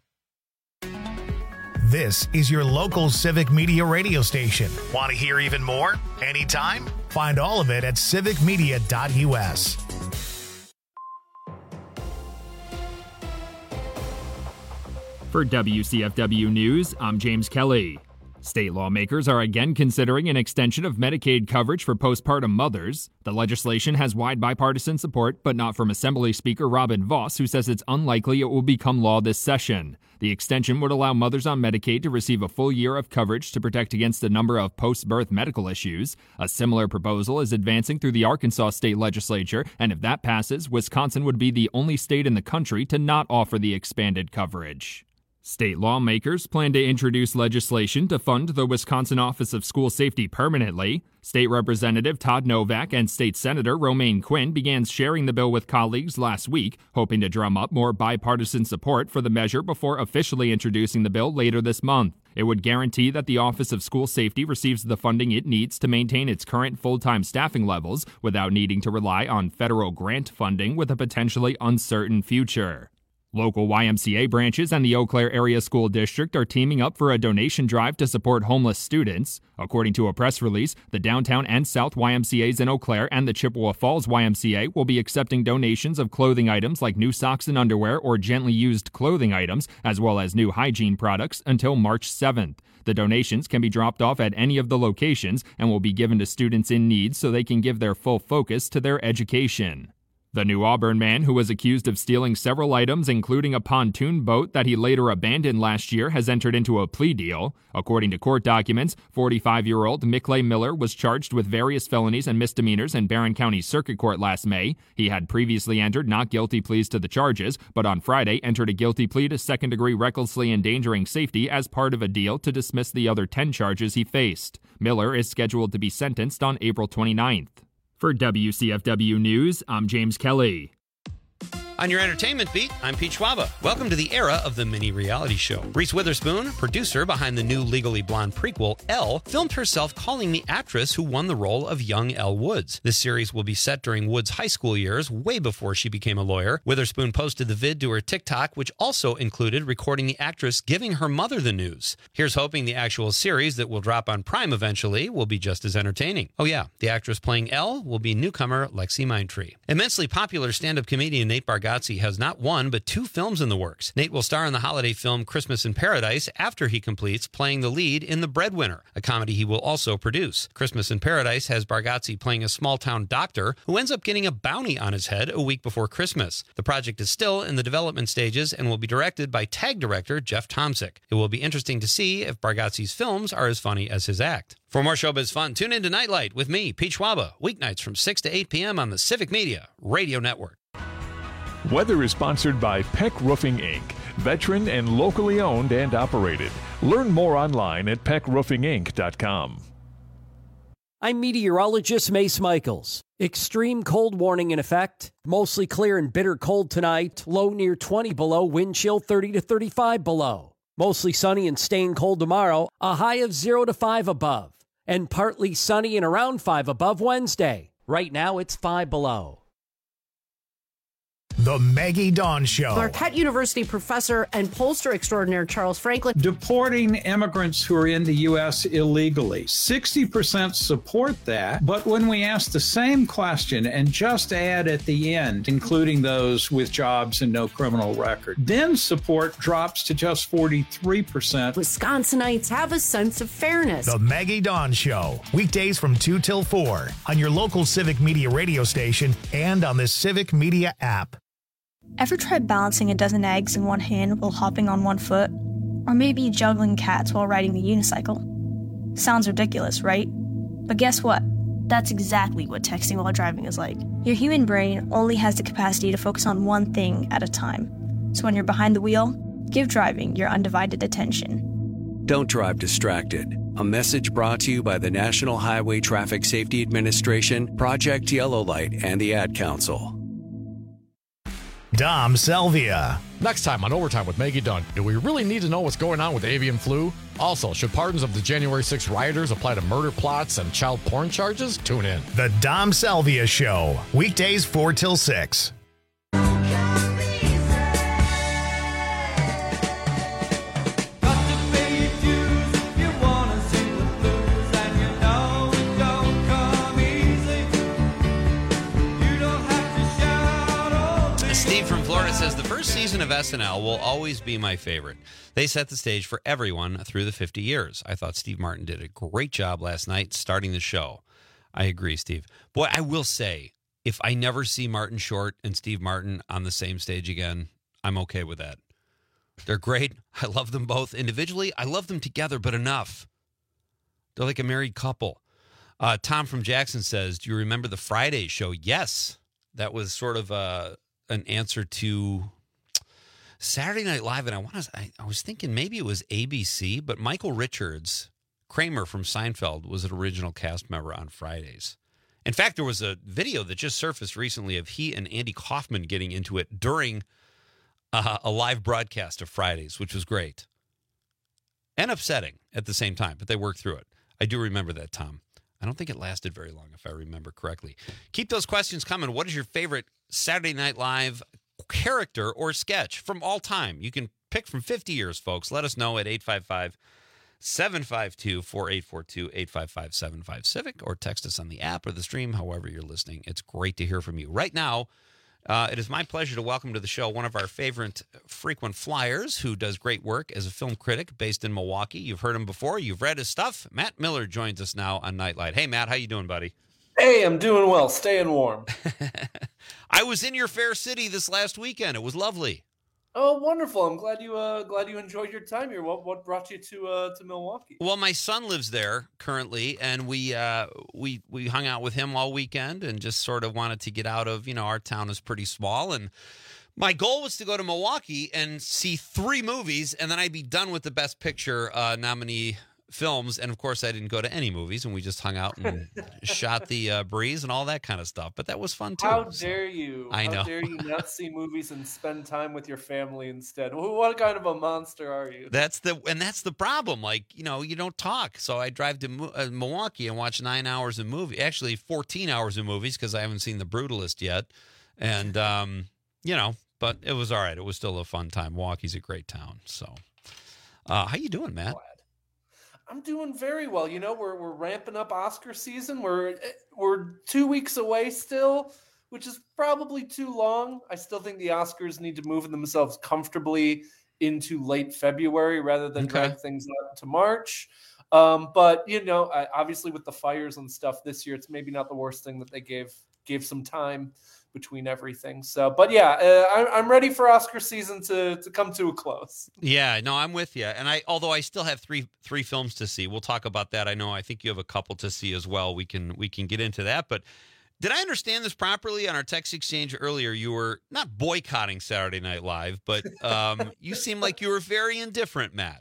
This is your local Civic Media radio station. Want to hear even more? Anytime? Find all of it at civic media dot U S. For W C F W News, I'm James Kelly. State lawmakers are again considering an extension of Medicaid coverage for postpartum mothers. The legislation has wide bipartisan support, but not from Assembly Speaker Robin Vos, who says it's unlikely it will become law this session. The extension would allow mothers on Medicaid to receive a full year of coverage to protect against a number of post-birth medical issues. A similar proposal is advancing through the Arkansas state legislature, and if that passes, Wisconsin would be the only state in the country to not offer the expanded coverage. State lawmakers plan to introduce legislation to fund the Wisconsin Office of School Safety permanently. State Representative Todd Novak and State Senator Romaine Quinn began sharing the bill with colleagues last week, hoping to drum up more bipartisan support for the measure before officially introducing the bill later this month. It would guarantee that the Office of School Safety receives the funding it needs to maintain its current full-time staffing levels without needing to rely on federal grant funding with a potentially uncertain future. Local Y M C A branches and the Eau Claire Area School District are teaming up for a donation drive to support homeless students. According to a press release, the Downtown and South Y M C As in Eau Claire and the Chippewa Falls Y M C A will be accepting donations of clothing items like new socks and underwear or gently used clothing items, as well as new hygiene products, until March seventh. The donations can be dropped off at any of the locations and will be given to students in need so they can give their full focus to their education. The New Auburn man who was accused of stealing several items, including a pontoon boat that he later abandoned last year, has entered into a plea deal. According to court documents, forty-five-year-old Mickley Miller was charged with various felonies and misdemeanors in Barron County Circuit Court last May. He had previously entered not guilty pleas to the charges, but on Friday entered a guilty plea to second-degree recklessly endangering safety as part of a deal to dismiss the other ten charges he faced. Miller is scheduled to be sentenced on April twenty-ninth. For W C F W News, I'm James Kelly. On your entertainment beat, I'm Pete Schwaba. Welcome to the era of the mini reality show. Reese Witherspoon, producer behind the new Legally Blonde prequel, Elle, filmed herself calling the actress who won the role of young Elle Woods. This series will be set during Woods' high school years, way before she became a lawyer. Witherspoon posted the vid to her TikTok, which also included recording the actress giving her mother the news. Here's hoping the actual series that will drop on Prime eventually will be just as entertaining. Oh yeah, the actress playing Elle will be newcomer Lexi Mindtree. Immensely popular stand-up comedian Nate Bargatze has not one, but two films in the works. Nate will star in the holiday film Christmas in Paradise after he completes playing the lead in The Breadwinner, a comedy he will also produce. Christmas in Paradise has Bargatze playing a small-town doctor who ends up getting a bounty on his head a week before Christmas. The project is still in the development stages and will be directed by TAG director Jeff Tomsic. It will be interesting to see if Bargatze's films are as funny as his act. For more showbiz fun, tune in to Nightlight with me, Pete Schwaba, weeknights from six to eight p.m. on the Civic Media Radio Network. Weather is sponsored by Peck Roofing Incorporated, veteran and locally owned and operated. Learn more online at peck roofing inc dot com. I'm meteorologist Mace Michaels. Extreme cold warning in effect. Mostly clear and bitter cold tonight. Low near twenty below. Wind chill thirty to thirty-five below. Mostly sunny and staying cold tomorrow. A high of zero to five above. And partly sunny and around five above Wednesday. Right now it's five below. The Maggie Dawn Show. Marquette University professor and pollster extraordinaire Charles Franklin. Deporting immigrants who are in the U S illegally. sixty percent support that, but when we ask the same question and just add at the end, including those with jobs and no criminal record, then support drops to just forty-three percent. Wisconsinites have a sense of fairness. The Maggie Dawn Show. Weekdays from two till four on your local Civic Media radio station and on the Civic Media app. Ever tried balancing a dozen eggs in one hand while hopping on one foot? Or maybe juggling cats while riding the unicycle? Sounds ridiculous, right? But guess what? That's exactly what texting while driving is like. Your human brain only has the capacity to focus on one thing at a time. So when you're behind the wheel, give driving your undivided attention. Don't drive distracted. A message brought to you by the National Highway Traffic Safety Administration, Project Yellow Light, and the Ad Council. Dom Salvia. Next time on Overtime with Maggie Dunn, do we really need to know what's going on with avian flu? Also, should pardons of the January sixth rioters apply to murder plots and child porn charges? Tune in. The Dom Salvia Show. Weekdays four till six. season of S N L will always be my favorite. They set the stage for everyone through the fifty years. I thought Steve Martin did a great job last night starting the show. I agree, Steve. Boy, I will say, if I never see Martin Short and Steve Martin on the same stage again, I'm okay with that. They're great. I love them both individually. I love them together, but enough. They're like a married couple. Uh, Tom from Jackson says, do you remember the Friday show? Yes. That was sort of a, an answer to Saturday Night Live. And I, want to, I, I was thinking maybe it was A B C, but Michael Richards, Kramer from Seinfeld, was an original cast member on Fridays. In fact, there was a video that just surfaced recently of he and Andy Kaufman getting into it during uh, a live broadcast of Fridays, which was great. And upsetting at the same time, but they worked through it. I do remember that, Tom. I don't think it lasted very long, if I remember correctly. Keep those questions coming. What is your favorite Saturday Night Live character or sketch from all time? You can pick from fifty years, folks. Let us know at eight five five, seven five two, four eight four two, eight five five, seven five Civic, or text us on the app or the stream, however you're listening. It's great to hear from you. Right now, Uh, it is my pleasure to welcome to the show one of our favorite frequent flyers who does great work as a film critic based in Milwaukee. You've heard him before. You've read his stuff. Matt Miller joins us now on Nightlight. Hey, Matt, how you doing, buddy? Hey, I'm doing well. Staying warm. I was in your fair city this last weekend. It was lovely. Oh, wonderful! I'm glad you uh, glad you enjoyed your time here. What what brought you to uh, to Milwaukee? Well, my son lives there currently, and we uh, we we hung out with him all weekend, and just sort of wanted to get out of, you know, our town is pretty small, and my goal was to go to Milwaukee and see three movies, and then I'd be done with the Best Picture uh, nominee films. And of course, I didn't go to any movies, and we just hung out and shot the uh, breeze and all that kind of stuff. But that was fun too. How dare you? I know. How dare you not see movies and spend time with your family instead? What kind of a monster are you? That's the and that's the problem. Like, you know, you don't talk. So I drive to uh, Milwaukee and watch nine hours of movie. Actually, fourteen hours of movies because I haven't seen The Brutalist yet. And um, you know, but it was all right. It was still a fun time. Milwaukee's a great town. So, uh, how you doing, Matt? I'm doing very well. You know, we're we're ramping up Oscar season. We're we're two weeks away still, which is probably too long. I still think the Oscars need to move themselves comfortably into late February rather than Okay. drag things out to March. Um, but you know, I, obviously with the fires and stuff this year, it's maybe not the worst thing that they gave gave some time between everything. So, but yeah, uh, I, I'm ready for Oscar season to to come to a close. Yeah, no, I'm with you. And I, although I still have three three films to see, we'll talk about that. I know. I think you have a couple to see as well. We can we can get into that. But did I understand this properly on our text exchange earlier? You were not boycotting Saturday Night Live, but um, you seem like you were very indifferent, Matt.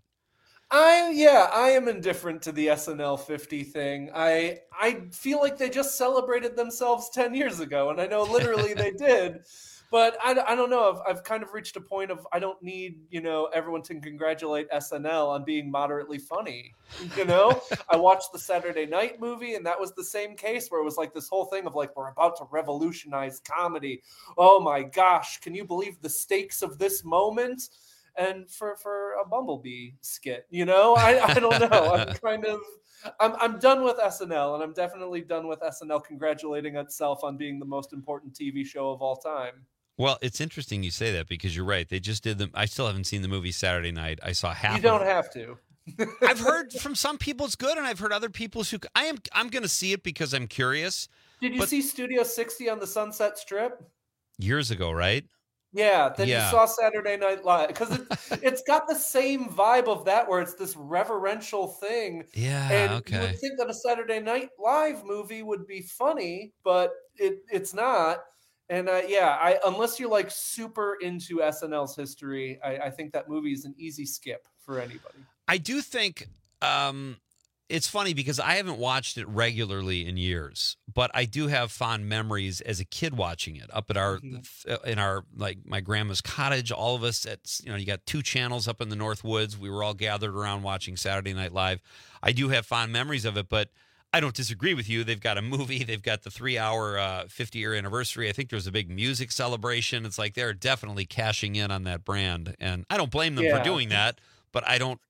I yeah, I am indifferent to the S N L fifty thing. I I feel like they just celebrated themselves ten years ago, and I know literally they did. But I, I don't know. I've, I've kind of reached a point of I don't need, you know, everyone to congratulate S N L on being moderately funny. You know, I watched the Saturday Night movie, and that was the same case where it was like this whole thing of like, we're about to revolutionize comedy. Oh my gosh, can you believe the stakes of this moment? And for, for a Bumblebee skit, you know, I, I don't know. I'm kind of, I'm I'm done with S N L, and I'm definitely done with S N L congratulating itself on being the most important T V show of all time. Well, it's interesting you say that because you're right. They just did them. I still haven't seen the movie Saturday Night. I saw half. You don't of it. have to. I've heard from some people it's good, and I've heard other people who I am. I'm going to see it because I'm curious. Did you but see Studio sixty on the Sunset Strip? years ago, right? Yeah, then Yeah. you saw Saturday Night Live because it, it's got the same vibe of that where it's this reverential thing. Yeah, and you okay. would think that a Saturday Night Live movie would be funny, but it it's not. And uh, yeah, I unless you're like super into S N L's history, I, I think that movie is an easy skip for anybody. I do think um, it's funny because I haven't watched it regularly in years, but I do have fond memories as a kid watching it up at our Mm-hmm. in our like my grandma's cottage. All of us at you know you got two channels up in the North Woods. We were all gathered around watching Saturday Night Live. I do have fond memories of it, but I don't disagree with you. They've got a movie. They've got the three-hour uh, fifty-year anniversary. I think there was a big music celebration. It's like they're definitely cashing in on that brand, and I don't blame them Yeah. for doing that. But I don't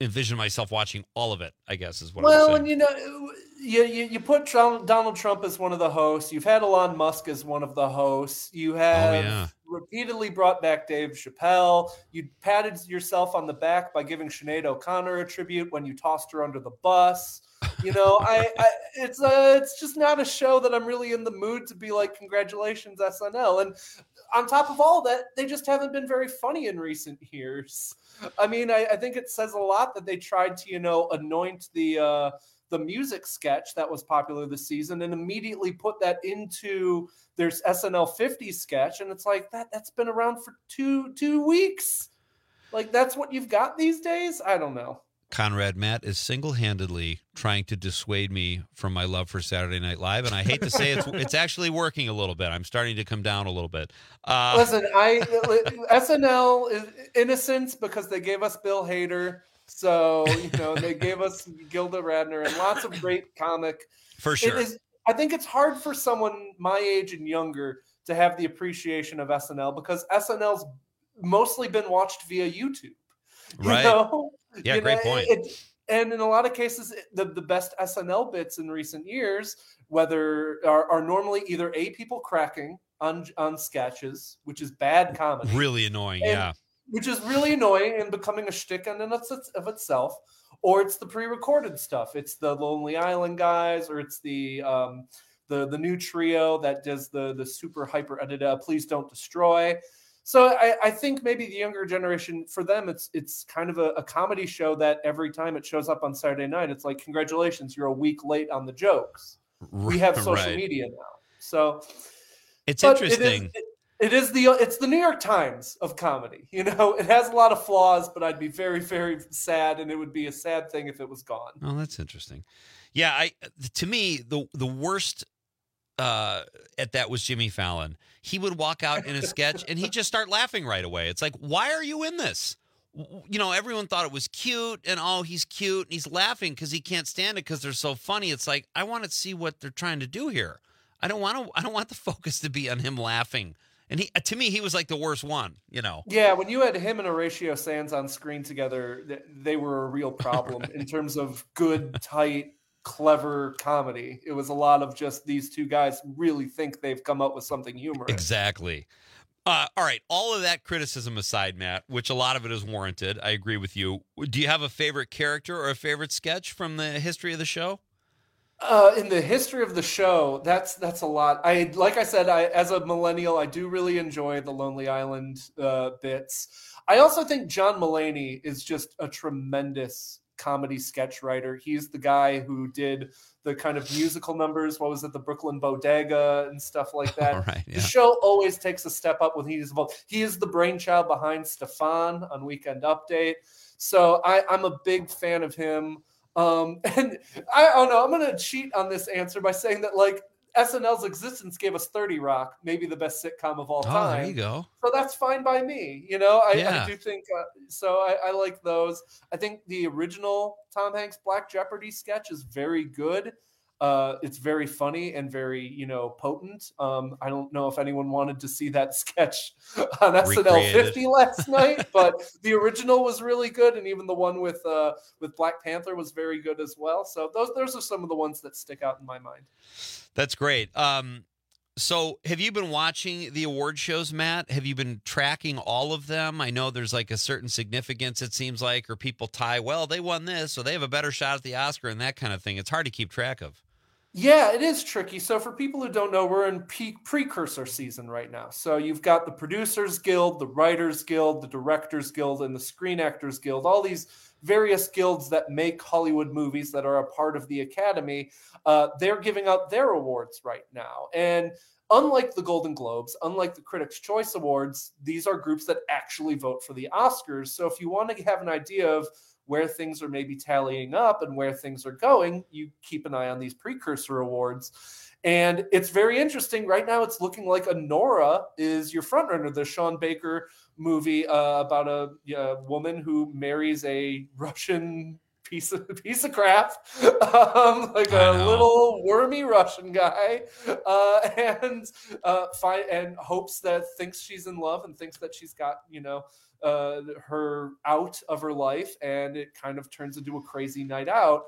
envision myself watching all of it, I guess is what well, I'm saying. and you know, you, you you put Trump, Donald Trump as one of the hosts. You've had Elon Musk as one of the hosts. You have Oh, yeah. repeatedly brought back Dave Chappelle. You patted yourself on the back by giving Sinead O'Connor a tribute when you tossed her under the bus. You know, I, I it's uh, it's just not a show that I'm really in the mood to be like, congratulations, S N L. And on top of all that, they just haven't been very funny in recent years. I mean, I, I think it says a lot that they tried to, you know, anoint the uh, the music sketch that was popular this season and immediately put that into their S N L fifty sketch, and it's like that that's been around for two two weeks. Like that's what you've got these days? I don't know. Conrad, Matt is single-handedly trying to dissuade me from my love for Saturday Night Live, and I hate to say it's it's actually working a little bit. I'm starting to come down a little bit. Uh, Listen, I S N L is innocence because they gave us Bill Hader, so you know they gave us Gilda Radner and lots of great comic. For sure. It is, I think it's hard for someone my age and younger to have the appreciation of S N L because S N L's mostly been watched via YouTube. You Right. know? Yeah, You great know, point. it- and in a lot of cases, the, the best S N L bits in recent years, whether are, are normally either A, people cracking on on sketches, which is bad comedy, Really annoying, and- yeah. which is really annoying and becoming a shtick in and of of itself, or it's the pre-recorded stuff. It's the Lonely Island guys, or it's the um, the the new trio that does the the super hyper edited uh, Please Don't Destroy. So I, I think maybe the younger generation, for them, it's it's kind of a, a comedy show that every time it shows up on Saturday night, it's like, congratulations, you're a week late on the jokes. We have social Right. media now, so It's but interesting. It is, it, it is the it's the New York Times of comedy. You know, it has a lot of flaws, but I'd be very very sad, and it would be a sad thing if it was gone. Oh, that's interesting. Yeah, I to me the the worst uh, at that was Jimmy Fallon. He would walk out in a sketch and he'd just start laughing right away. It's like, why are you in this? W- You know, everyone thought it was cute, and oh, he's cute, and he's laughing because he can't stand it because they're so funny. It's like, I want to see what they're trying to do here. I don't want to. I don't want the focus to be on him laughing. And he, to me, he was like the worst one. You know. Yeah, when you had him and Horatio Sands on screen together, th- they were a real problem Right. in terms of good, tight, clever comedy. It was a lot of just these two guys really think they've come up with something humorous. Exactly. Uh, all right. All of that criticism aside, Matt, which a lot of it is warranted. I agree with you. Do you have a favorite character or a favorite sketch from the history of the show? Uh, in the history of the show, that's that's a lot. I like I said, I as a millennial, I do really enjoy the Lonely Island uh, bits. I also think John Mulaney is just a tremendous comedy sketch writer. He's the guy who did the kind of musical numbers. What was it, the Brooklyn Bodega and stuff like that. All right, yeah. The show always takes a step up when he's involved. He is the brainchild behind Stefan on Weekend Update. So I, I'm a big fan of him. Um, and I don't know, I'm going to cheat on this answer by saying that like S N L's existence gave us thirty Rock, maybe the best sitcom of all Oh, time. there you go. So that's fine by me. You know, I, Yeah. I do think, uh, so I, I like those. I think the original Tom Hanks Black Jeopardy sketch is very good. Uh, it's very funny and very, you know, potent. Um, I don't know if anyone wanted to see that sketch on S N L Recreated. fifty last night, but the original was really good, and even the one with uh, with Black Panther was very good as well. So those those are some of the ones that stick out in my mind. That's great. Um, so have you been watching the award shows, Matt? Have you been tracking all of them? I know there's like a certain significance, it seems like, or people tie, well, they won this, so they have a better shot at the Oscar and that kind of thing. It's hard to keep track of. Yeah, it is tricky. So for people who don't know, we're in peak precursor season right now. So you've got the Producers Guild, the Writers Guild, the Directors Guild, and the Screen Actors Guild, all these various guilds that make Hollywood movies that are a part of the Academy. Uh, they're giving out their awards right now. And unlike the Golden Globes, unlike the Critics' Choice Awards, these are groups that actually vote for the Oscars. So if you want to have an idea of where things are maybe tallying up and where things are going, you keep an eye on these precursor awards. And it's very interesting. Right now, it's looking like Anora is your frontrunner, the Sean Baker movie uh, about a, a woman who marries a Russian piece of piece of crap, um, like a little wormy Russian guy, uh, and uh, find, and hopes that thinks she's in love and thinks that she's got you know uh, her out of her life, and it kind of turns into a crazy night out,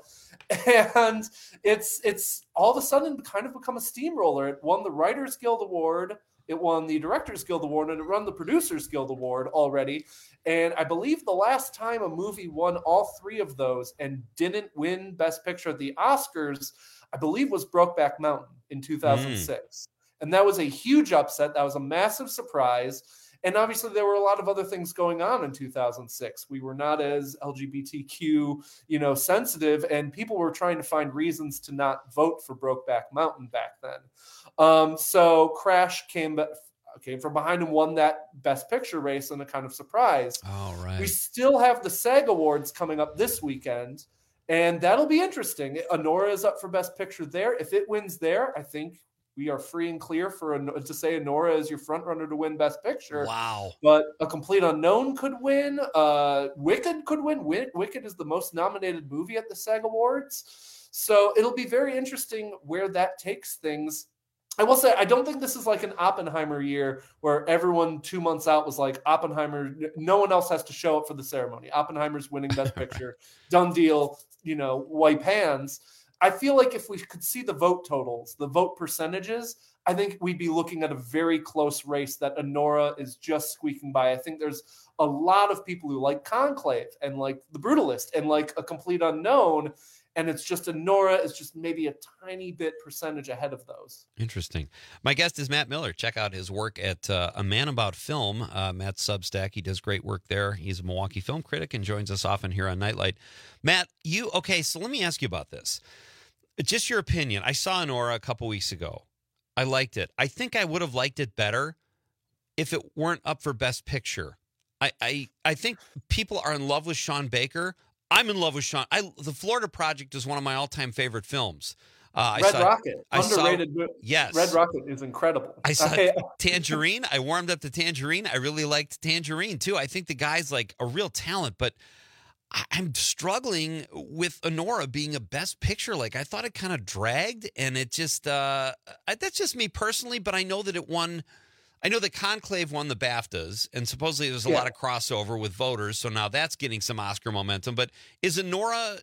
and it's it's all of a sudden kind of become a steamroller. It won the Writers Guild Award. It won the Directors Guild Award, and it won the Producers Guild Award already. And I believe the last time a movie won all three of those and didn't win Best Picture at the Oscars, I believe was Brokeback Mountain in two thousand six. Mm. And that was a huge upset. That was a massive surprise. And obviously there were a lot of other things going on in two thousand six. We were not as L G B T Q, you know, sensitive, and people were trying to find reasons to not vote for Brokeback Mountain back then. Um, so Crash came came from behind and won that Best Picture race in a kind of surprise. All right. We still have the SAG Awards coming up this weekend, and that'll be interesting. Anora is up for Best Picture there. If it wins there, I think we are free and clear for to say Anora is your front runner to win Best Picture. Wow. But A Complete Unknown could win. Uh, Wicked could win. Wicked is the most nominated movie at the SAG Awards. So it'll be very interesting where that takes things. I will say, I don't think this is like an Oppenheimer year where everyone two months out was like, Oppenheimer, no one else has to show up for the ceremony. Oppenheimer's winning Best Picture. Done deal, you know, wipe hands. I feel like if we could see the vote totals, the vote percentages, I think we'd be looking at a very close race that Anora is just squeaking by. I think there's a lot of people who like Conclave and like The Brutalist and like A Complete Unknown, and it's just Anora is just maybe a tiny bit percentage ahead of those. Interesting. My guest is Matt Miller. Check out his work at uh, A Man About Film, uh, Matt's Substack. He does great work there. He's a Milwaukee film critic and joins us often here on Nightlight. Matt, you, okay, so let me ask you about this. Just your opinion. I saw Anora a couple weeks ago. I liked it. I think I would have liked it better if it weren't up for Best Picture. I, I, I think people are in love with Sean Baker. I'm in love with Sean. I, the Florida Project is one of my all-time favorite films. Uh, Red I saw, Rocket, I underrated. Saw, yes, Red Rocket is incredible. I saw Tangerine. I warmed up to Tangerine. I really liked Tangerine too. I think the guy's like a real talent, but I, I'm struggling with Anora being a Best Picture. Like I thought it kind of dragged, and it just uh, I, that's just me personally. But I know that it won. I know that Conclave won the BAFTAs, and supposedly there's a yeah. lot of crossover with voters, so now that's getting some Oscar momentum. But is Anora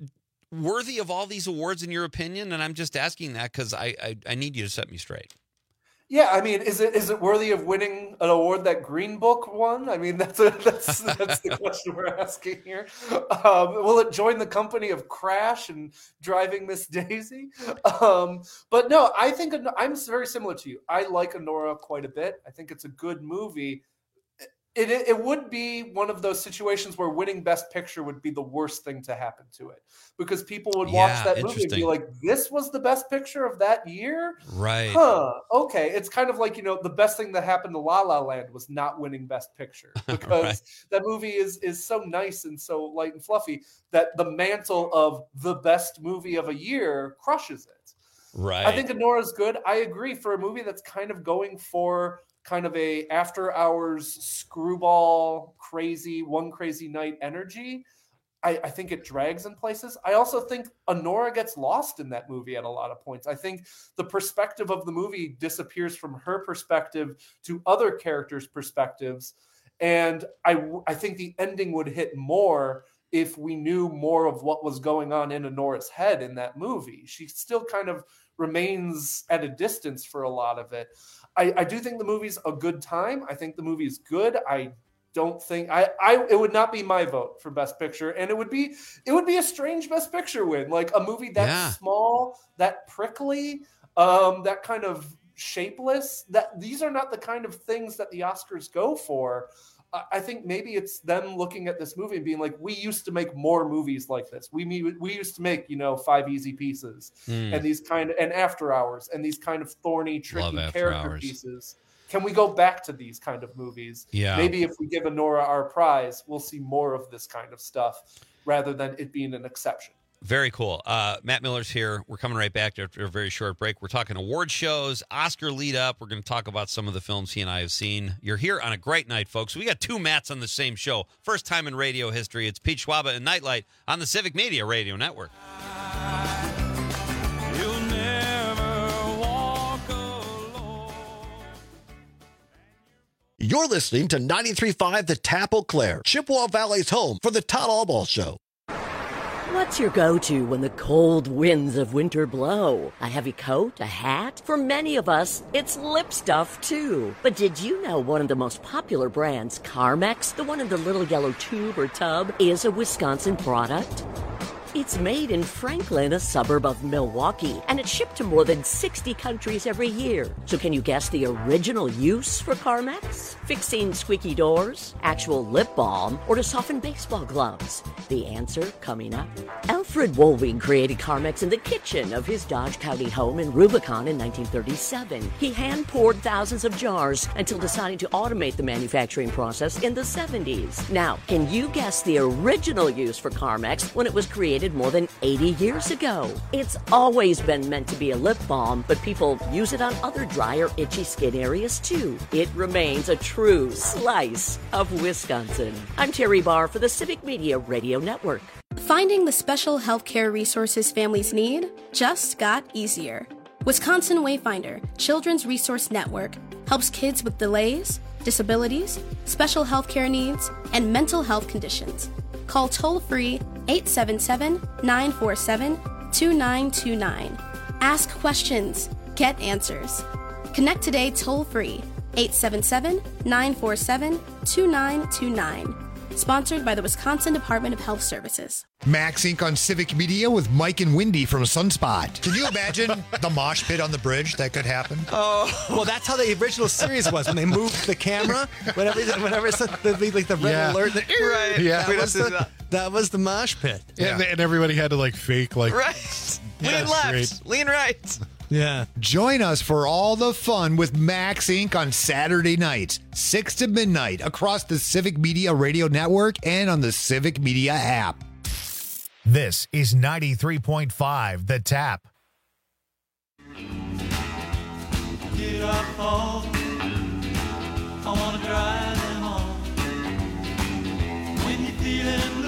worthy of all these awards in your opinion? And I'm just asking that because I, I I need you to set me straight. Yeah, I mean, is it is it worthy of winning an award that Green Book won? I mean, that's a, that's that's the question we're asking here. Um, will it join the company of Crash and Driving Miss Daisy? Um, but no, I think I'm very similar to you. I like Anora quite a bit. I think it's a good movie. It, it it would be one of those situations where winning Best Picture would be the worst thing to happen to it, because people would watch yeah, that movie and be like, this was the best picture of that year? Right. Huh. Okay. It's kind of like, you know, the best thing that happened to La La Land was not winning Best Picture, because right. that movie is is so nice and so light and fluffy that the mantle of the best movie of a year crushes it. Right. I think Anora's good. I agree, for a movie that's kind of going for kind of a after hours screwball crazy one crazy night energy. I, I think it drags in places. I also think Anora gets lost in that movie at a lot of points. I think the perspective of the movie disappears from her perspective to other characters' perspectives. And I, I think the ending would hit more if we knew more of what was going on in Anora's head in that movie. She still kind of remains at a distance for a lot of it. I, I do think the movie's a good time. I think the movie is good. I don't think I, I it would not be my vote for Best Picture, and it would be it would be a strange Best Picture win. Like a movie that yeah. small, that prickly, um, that kind of shapeless. That these are not the kind of things that the Oscars go for. I think maybe it's them looking at this movie and being like, we used to make more movies like this. We we used to make, you know, Five Easy Pieces mm. and these kind of, and After Hours and these kind of thorny, tricky character hours. pieces. Can we go back to these kind of movies? Yeah. Maybe if we give Anora our prize, we'll see more of this kind of stuff rather than it being an exception. Very cool. Uh, Matt Miller's here. We're coming right back after a very short break. We're talking award shows, Oscar lead up. We're going to talk about some of the films he and I have seen. You're here on a great night, folks. We got two Matts on the same show. First time in radio history. It's Pete Schwaba and Nightlight on the Civic Media Radio Network. You're listening to ninety-three point five The Tap Eau Claire, Chippewa Valley's home for the Todd Allball Show. What's your go-to when the cold winds of winter blow? A heavy coat, a hat? For many of us, it's lip stuff, too. But did you know one of the most popular brands, Carmex, the one in the little yellow tube or tub, is a Wisconsin product? It's made in Franklin, a suburb of Milwaukee, and it's shipped to more than sixty countries every year. So can you guess the original use for Carmex? Fixing squeaky doors, actual lip balm, or to soften baseball gloves? The answer coming up. Alfred Woolwing created Carmex in the kitchen of his Dodge County home in Rubicon in nineteen thirty-seven. He hand-poured thousands of jars until deciding to automate the manufacturing process in the seventies. Now, can you guess the original use for Carmex when it was created more than eighty years ago? It's always been meant to be a lip balm, but people use it on other dry or itchy skin areas too. It remains a true slice of Wisconsin. I'm Terry Barr for the Civic Media Radio Network. Finding the special healthcare resources families need just got easier. Wisconsin Wayfinder Children's Resource Network helps kids with delays, disabilities, special healthcare needs, and mental health conditions. Call toll-free eight seven seven, nine four seven, two nine two nine. Ask questions. Get answers. Connect today toll-free eight seven seven, nine four seven, two nine two nine. Sponsored by the Wisconsin Department of Health Services. Max Incorporated on Civic Media with Mike and Wendy from Sunspot. Can you imagine the mosh pit on the bridge that could happen? Oh, well, that's how the original series was when they moved the camera. Whenever, whenever it's the, the, like the red Yeah. alert, the, Right. Yeah. that, was the, that was the mosh pit. Yeah. And everybody had to like fake like right. Yeah, lean that's left, great. lean right. Yeah. Join us for all the fun with Max Incorporated on Saturday nights, six to midnight, across the Civic Media Radio Network and on the Civic Media app. This is ninety-three point five The Tap. Get up home. I want to drive them on. When you're feeling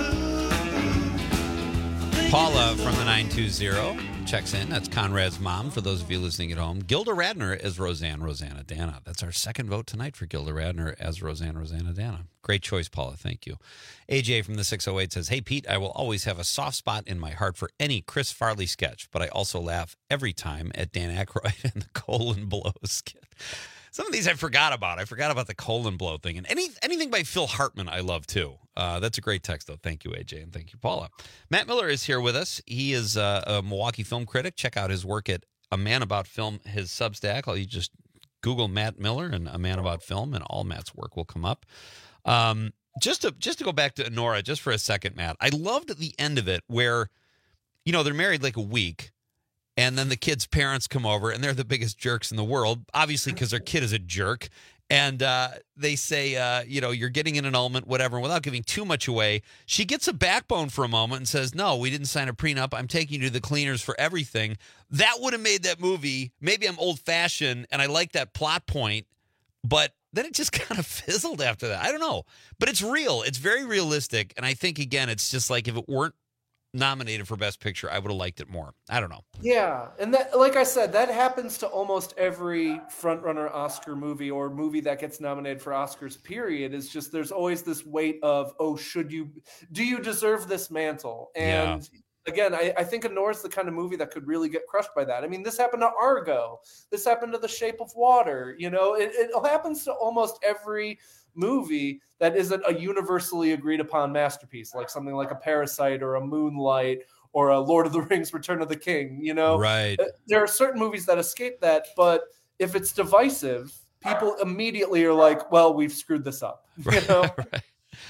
blue. Paula from the nine two zero checks in. That's Conrad's mom, for those of you listening at home. Gilda Radner as Roseanne Roseannadanna. That's our second vote tonight for Gilda Radner as Roseanne Roseannadanna. Great choice, Paula. Thank you. A J from the six oh eight says, hey, Pete, I will always have a soft spot in my heart for any Chris Farley sketch, but I also laugh every time at Dan Aykroyd and the colon blow skit. Some of these I forgot about. I forgot about the colon blow thing. And any anything by Phil Hartman I love, too. Uh, that's a great text, though. Thank you, A J, and thank you, Paula. Matt Miller is here with us. He is uh, a Milwaukee film critic. Check out his work at A Man About Film, his Substack. You just Google Matt Miller and A Man About Film, and all Matt's work will come up. Um, just to just to go back to Honora just for a second, Matt, I loved at the end of it where, you know, they're married like a week, and then the kid's parents come over, and they're the biggest jerks in the world, obviously because their kid is a jerk. And uh, they say, uh, you know, you're getting an annulment, whatever, without giving too much away. She gets a backbone for a moment and says, no, we didn't sign a prenup. I'm taking you to the cleaners for everything. That would have made that movie. Maybe I'm old-fashioned, and I like that plot point, but then it just kind of fizzled after that. I don't know. But it's real. It's very realistic. And I think, again, it's just like if it weren't nominated for Best Picture, I would have liked it more. I don't know. Yeah, and that, like I said, that happens to almost every frontrunner Oscar movie or movie that gets nominated for Oscars, period. Is just there's always this weight of, oh, should you, do you deserve this mantle? And yeah. Again, I, I think Honora's the kind of movie that could really get crushed by that. I mean, this happened to Argo. This happened to The Shape of Water. You know, it, it happens to almost every movie that isn't a universally agreed upon masterpiece, like something like a Parasite or a Moonlight or a Lord of the Rings, Return of the King. You know, right? There are certain movies that escape that, but if it's divisive, people immediately are like, well, we've screwed this up. You know? Right.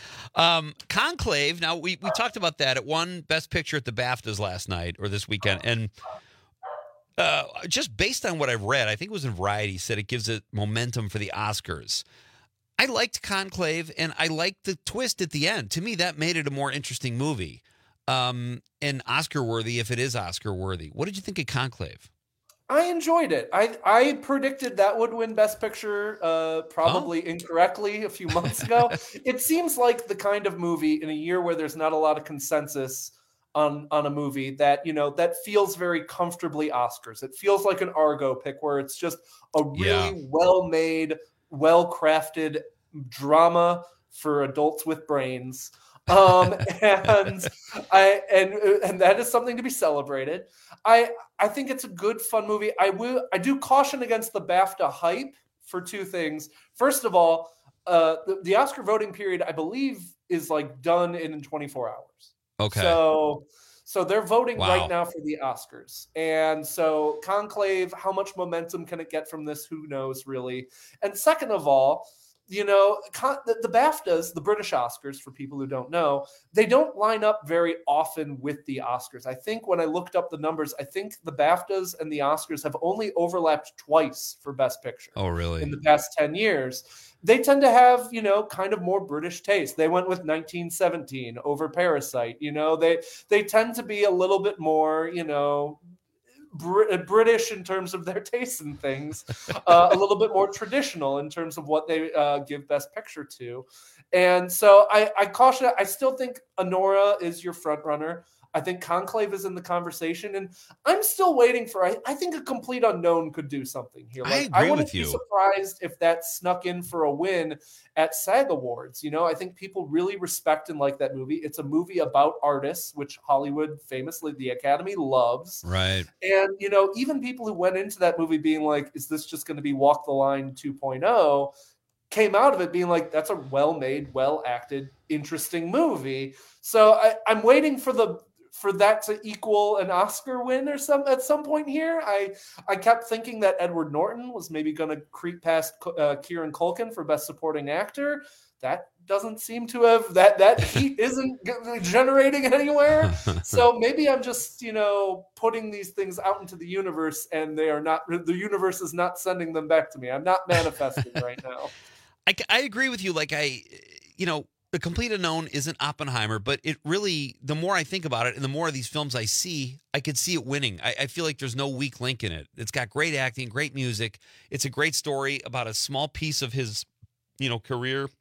Um, Conclave. Now we, we talked about that. It won Best Picture at the BAFTAs last night or this weekend. And uh, just based on what I've read, I think it was in Variety, said it gives it momentum for the Oscars. I liked Conclave and I liked the twist at the end. To me, that made it a more interesting movie. um, and Oscar worthy if it is Oscar worthy. What did you think of Conclave? I enjoyed it. I I predicted that would win Best Picture, uh, probably oh. incorrectly a few months ago. It seems like the kind of movie in a year where there's not a lot of consensus on on a movie that, you know, that feels very comfortably Oscars. It feels like an Argo pick where it's just a really yeah. well-made, well-crafted drama for adults with brains. um, and I and and that is something to be celebrated. I I think it's a good, fun movie. I will I do caution against the BAFTA hype for two things. First of all, uh, the, the Oscar voting period, I believe, is like done in twenty-four hours. Okay. So so they're voting wow. right now for the Oscars. And so Conclave, how much momentum can it get from this? Who knows, really? And second of all, you know, the, the BAFTAs, the British Oscars, for people who don't know, they don't line up very often with the Oscars. I think when I looked up the numbers, I think the BAFTAs and the Oscars have only overlapped twice for Best Picture. Oh, really? In the past ten years. They tend to have, you know, kind of more British taste. They went with nineteen seventeen over Parasite. You know, they they tend to be a little bit more, you know, Br- British in terms of their tastes and things, uh, a little bit more traditional in terms of what they uh, give Best Picture to. And so I, I caution, I still think Anora is your front runner. I think Conclave is in the conversation, and I'm still waiting for, I, I think A Complete Unknown could do something here. Like, I agree I wouldn't with be you. surprised if that snuck in for a win at SAG Awards. You know, I think people really respect and like that movie. It's a movie about artists, which Hollywood famously, the Academy loves. Right. And, you know, even people who went into that movie being like, is this just going to be Walk the Line two point oh, came out of it being like, that's a well-made, well-acted, interesting movie. So I, I'm waiting for the for that to equal an Oscar win or some at some point here. I I kept thinking that Edward Norton was maybe going to creep past uh, Kieran Culkin for Best Supporting Actor. That doesn't seem to have, that that heat isn't generating anywhere. So maybe I'm just, you know, putting these things out into the universe, and they are not, the universe is not sending them back to me. I'm not manifesting right now. I, I agree with you. Like I, you know, The Complete Unknown isn't Oppenheimer, but it really, the more I think about it and the more of these films I see, I could see it winning. I, I feel like there's no weak link in it. It's got great acting, great music. It's a great story about a small piece of his, you know, career.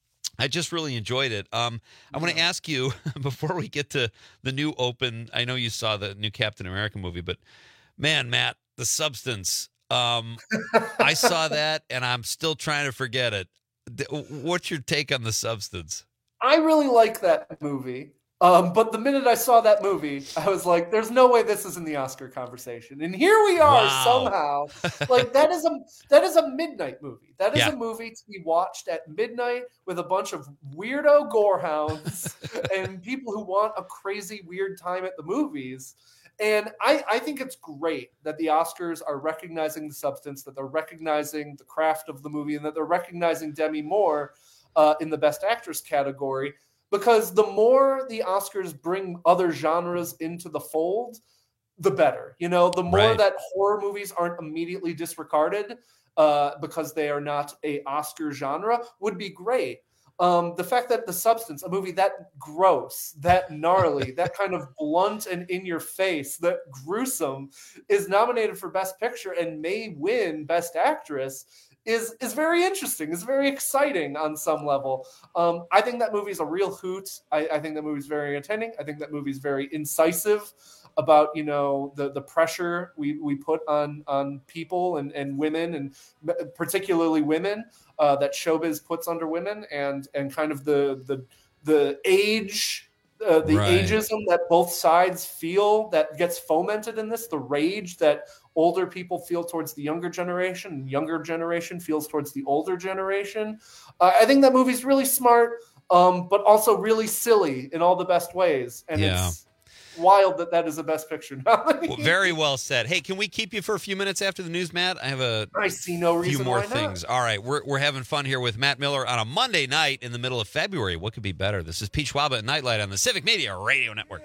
I just really enjoyed it. Um, I want to ask you, before we get to the new open, I know you saw the new Captain America movie, but man, Matt, The Substance, um, I saw that and I'm still trying to forget it. What's your take on The Substance? I really like that movie. Um, but the minute I saw that movie, I was like, there's no way this is in the Oscar conversation. And here we are Wow. somehow. Like that is a that is a midnight movie. That is Yeah. a movie to be watched at midnight with a bunch of weirdo gorehounds and people who want a crazy, weird time at the movies. And I, I think it's great that the Oscars are recognizing The Substance, that they're recognizing the craft of the movie, and that they're recognizing Demi Moore uh, in the Best Actress category. Because the more the Oscars bring other genres into the fold, the better. You know, the more Right. that horror movies aren't immediately disregarded uh, because they are not a Oscar genre would be great. Um, the fact that The Substance, a movie that gross, that gnarly, that kind of blunt and in your face, that gruesome, is nominated for Best Picture and may win Best Actress is is very interesting. It's very exciting on some level. Um, I think that movie is a real hoot. I, I think that movie is very entertaining. I think that movie is very incisive about, you know, the the pressure we, we put on on people and, and women, and particularly women, uh, that showbiz puts under women, and and kind of the the the age. Uh, the Right. ageism that both sides feel that gets fomented in this, the rage that older people feel towards the younger generation, and younger generation feels towards the older generation. Uh, I think that movie's really smart, um, but also really silly in all the best ways. And Yeah. it's wild that that is a Best Picture nominee. Well, very well said. Hey, can we keep you for a few minutes after the news, Matt? I have a I see no few reason more why not. things. All right, we're we're having fun here with Matt Miller on a Monday night in the middle of February. What could be better? This is Pete Schwab at Nightlight on the Civic Media Radio Network.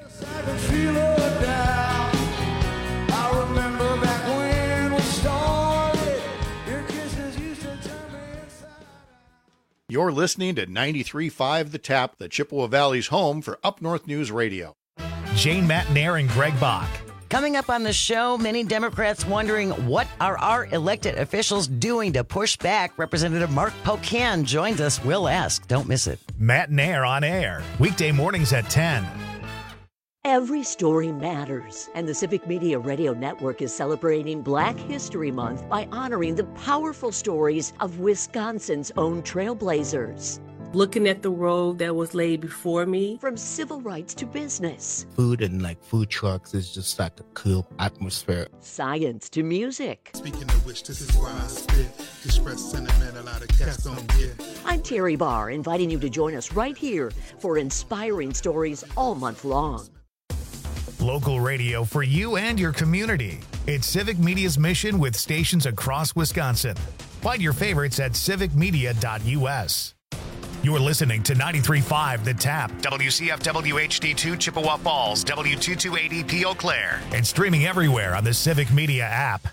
You're listening to ninety-three point five The Tap, the Chippewa Valley's home for Up North News Radio. Jane Matnair and Greg Bach. Coming up on the show, many Democrats wondering what are our elected officials doing to push back. Representative Mark Pocan joins us. We'll ask. Don't miss it. Matnair on air, weekday mornings at ten. Every story matters, and the Civic Media Radio Network is celebrating Black History Month by honoring the powerful stories of Wisconsin's own trailblazers. Looking at the road that was laid before me. From civil rights to business. Food and like food trucks is just like a cool atmosphere. Science to music. Speaking of which, this is why I spit. Express sentiment a lot of cats don't get. I'm Terry Barr, inviting you to join us right here for inspiring stories all month long. Local radio for you and your community. It's Civic Media's mission with stations across Wisconsin. Find your favorites at civic media dot u s. You're listening to ninety-three point five The Tap, W C F W H D two Chippewa Falls, W two two eight E P Eau Claire, and streaming everywhere on the Civic Media app.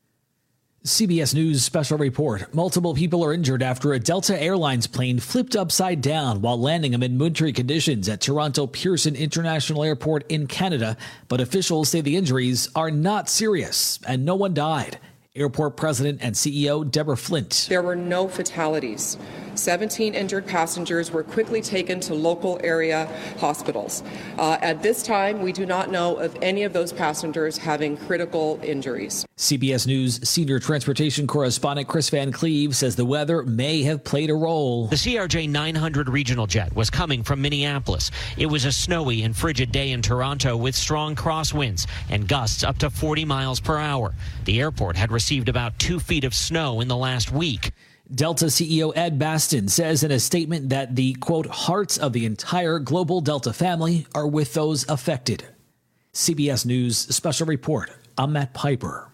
C B S News special report. Multiple people are injured after a Delta Airlines plane flipped upside down while landing amid wintry conditions at Toronto Pearson International Airport in Canada, but officials say the injuries are not serious and no one died. Airport President and C E O Deborah Flint. There were no fatalities. seventeen injured passengers were quickly taken to local area hospitals. Uh, at this time, we do not know of any of those passengers having critical injuries. C B S News senior transportation correspondent Chris Van Cleve says the weather may have played a role. The C R J nine hundred regional jet was coming from Minneapolis. It was a snowy and frigid day in Toronto with strong crosswinds and gusts up to forty miles per hour. The airport had received about two feet of snow in the last week. Delta C E O Ed Baston says in a statement that the, quote, hearts of the entire global Delta family are with those affected. C B S News special report. I'm Matt Piper.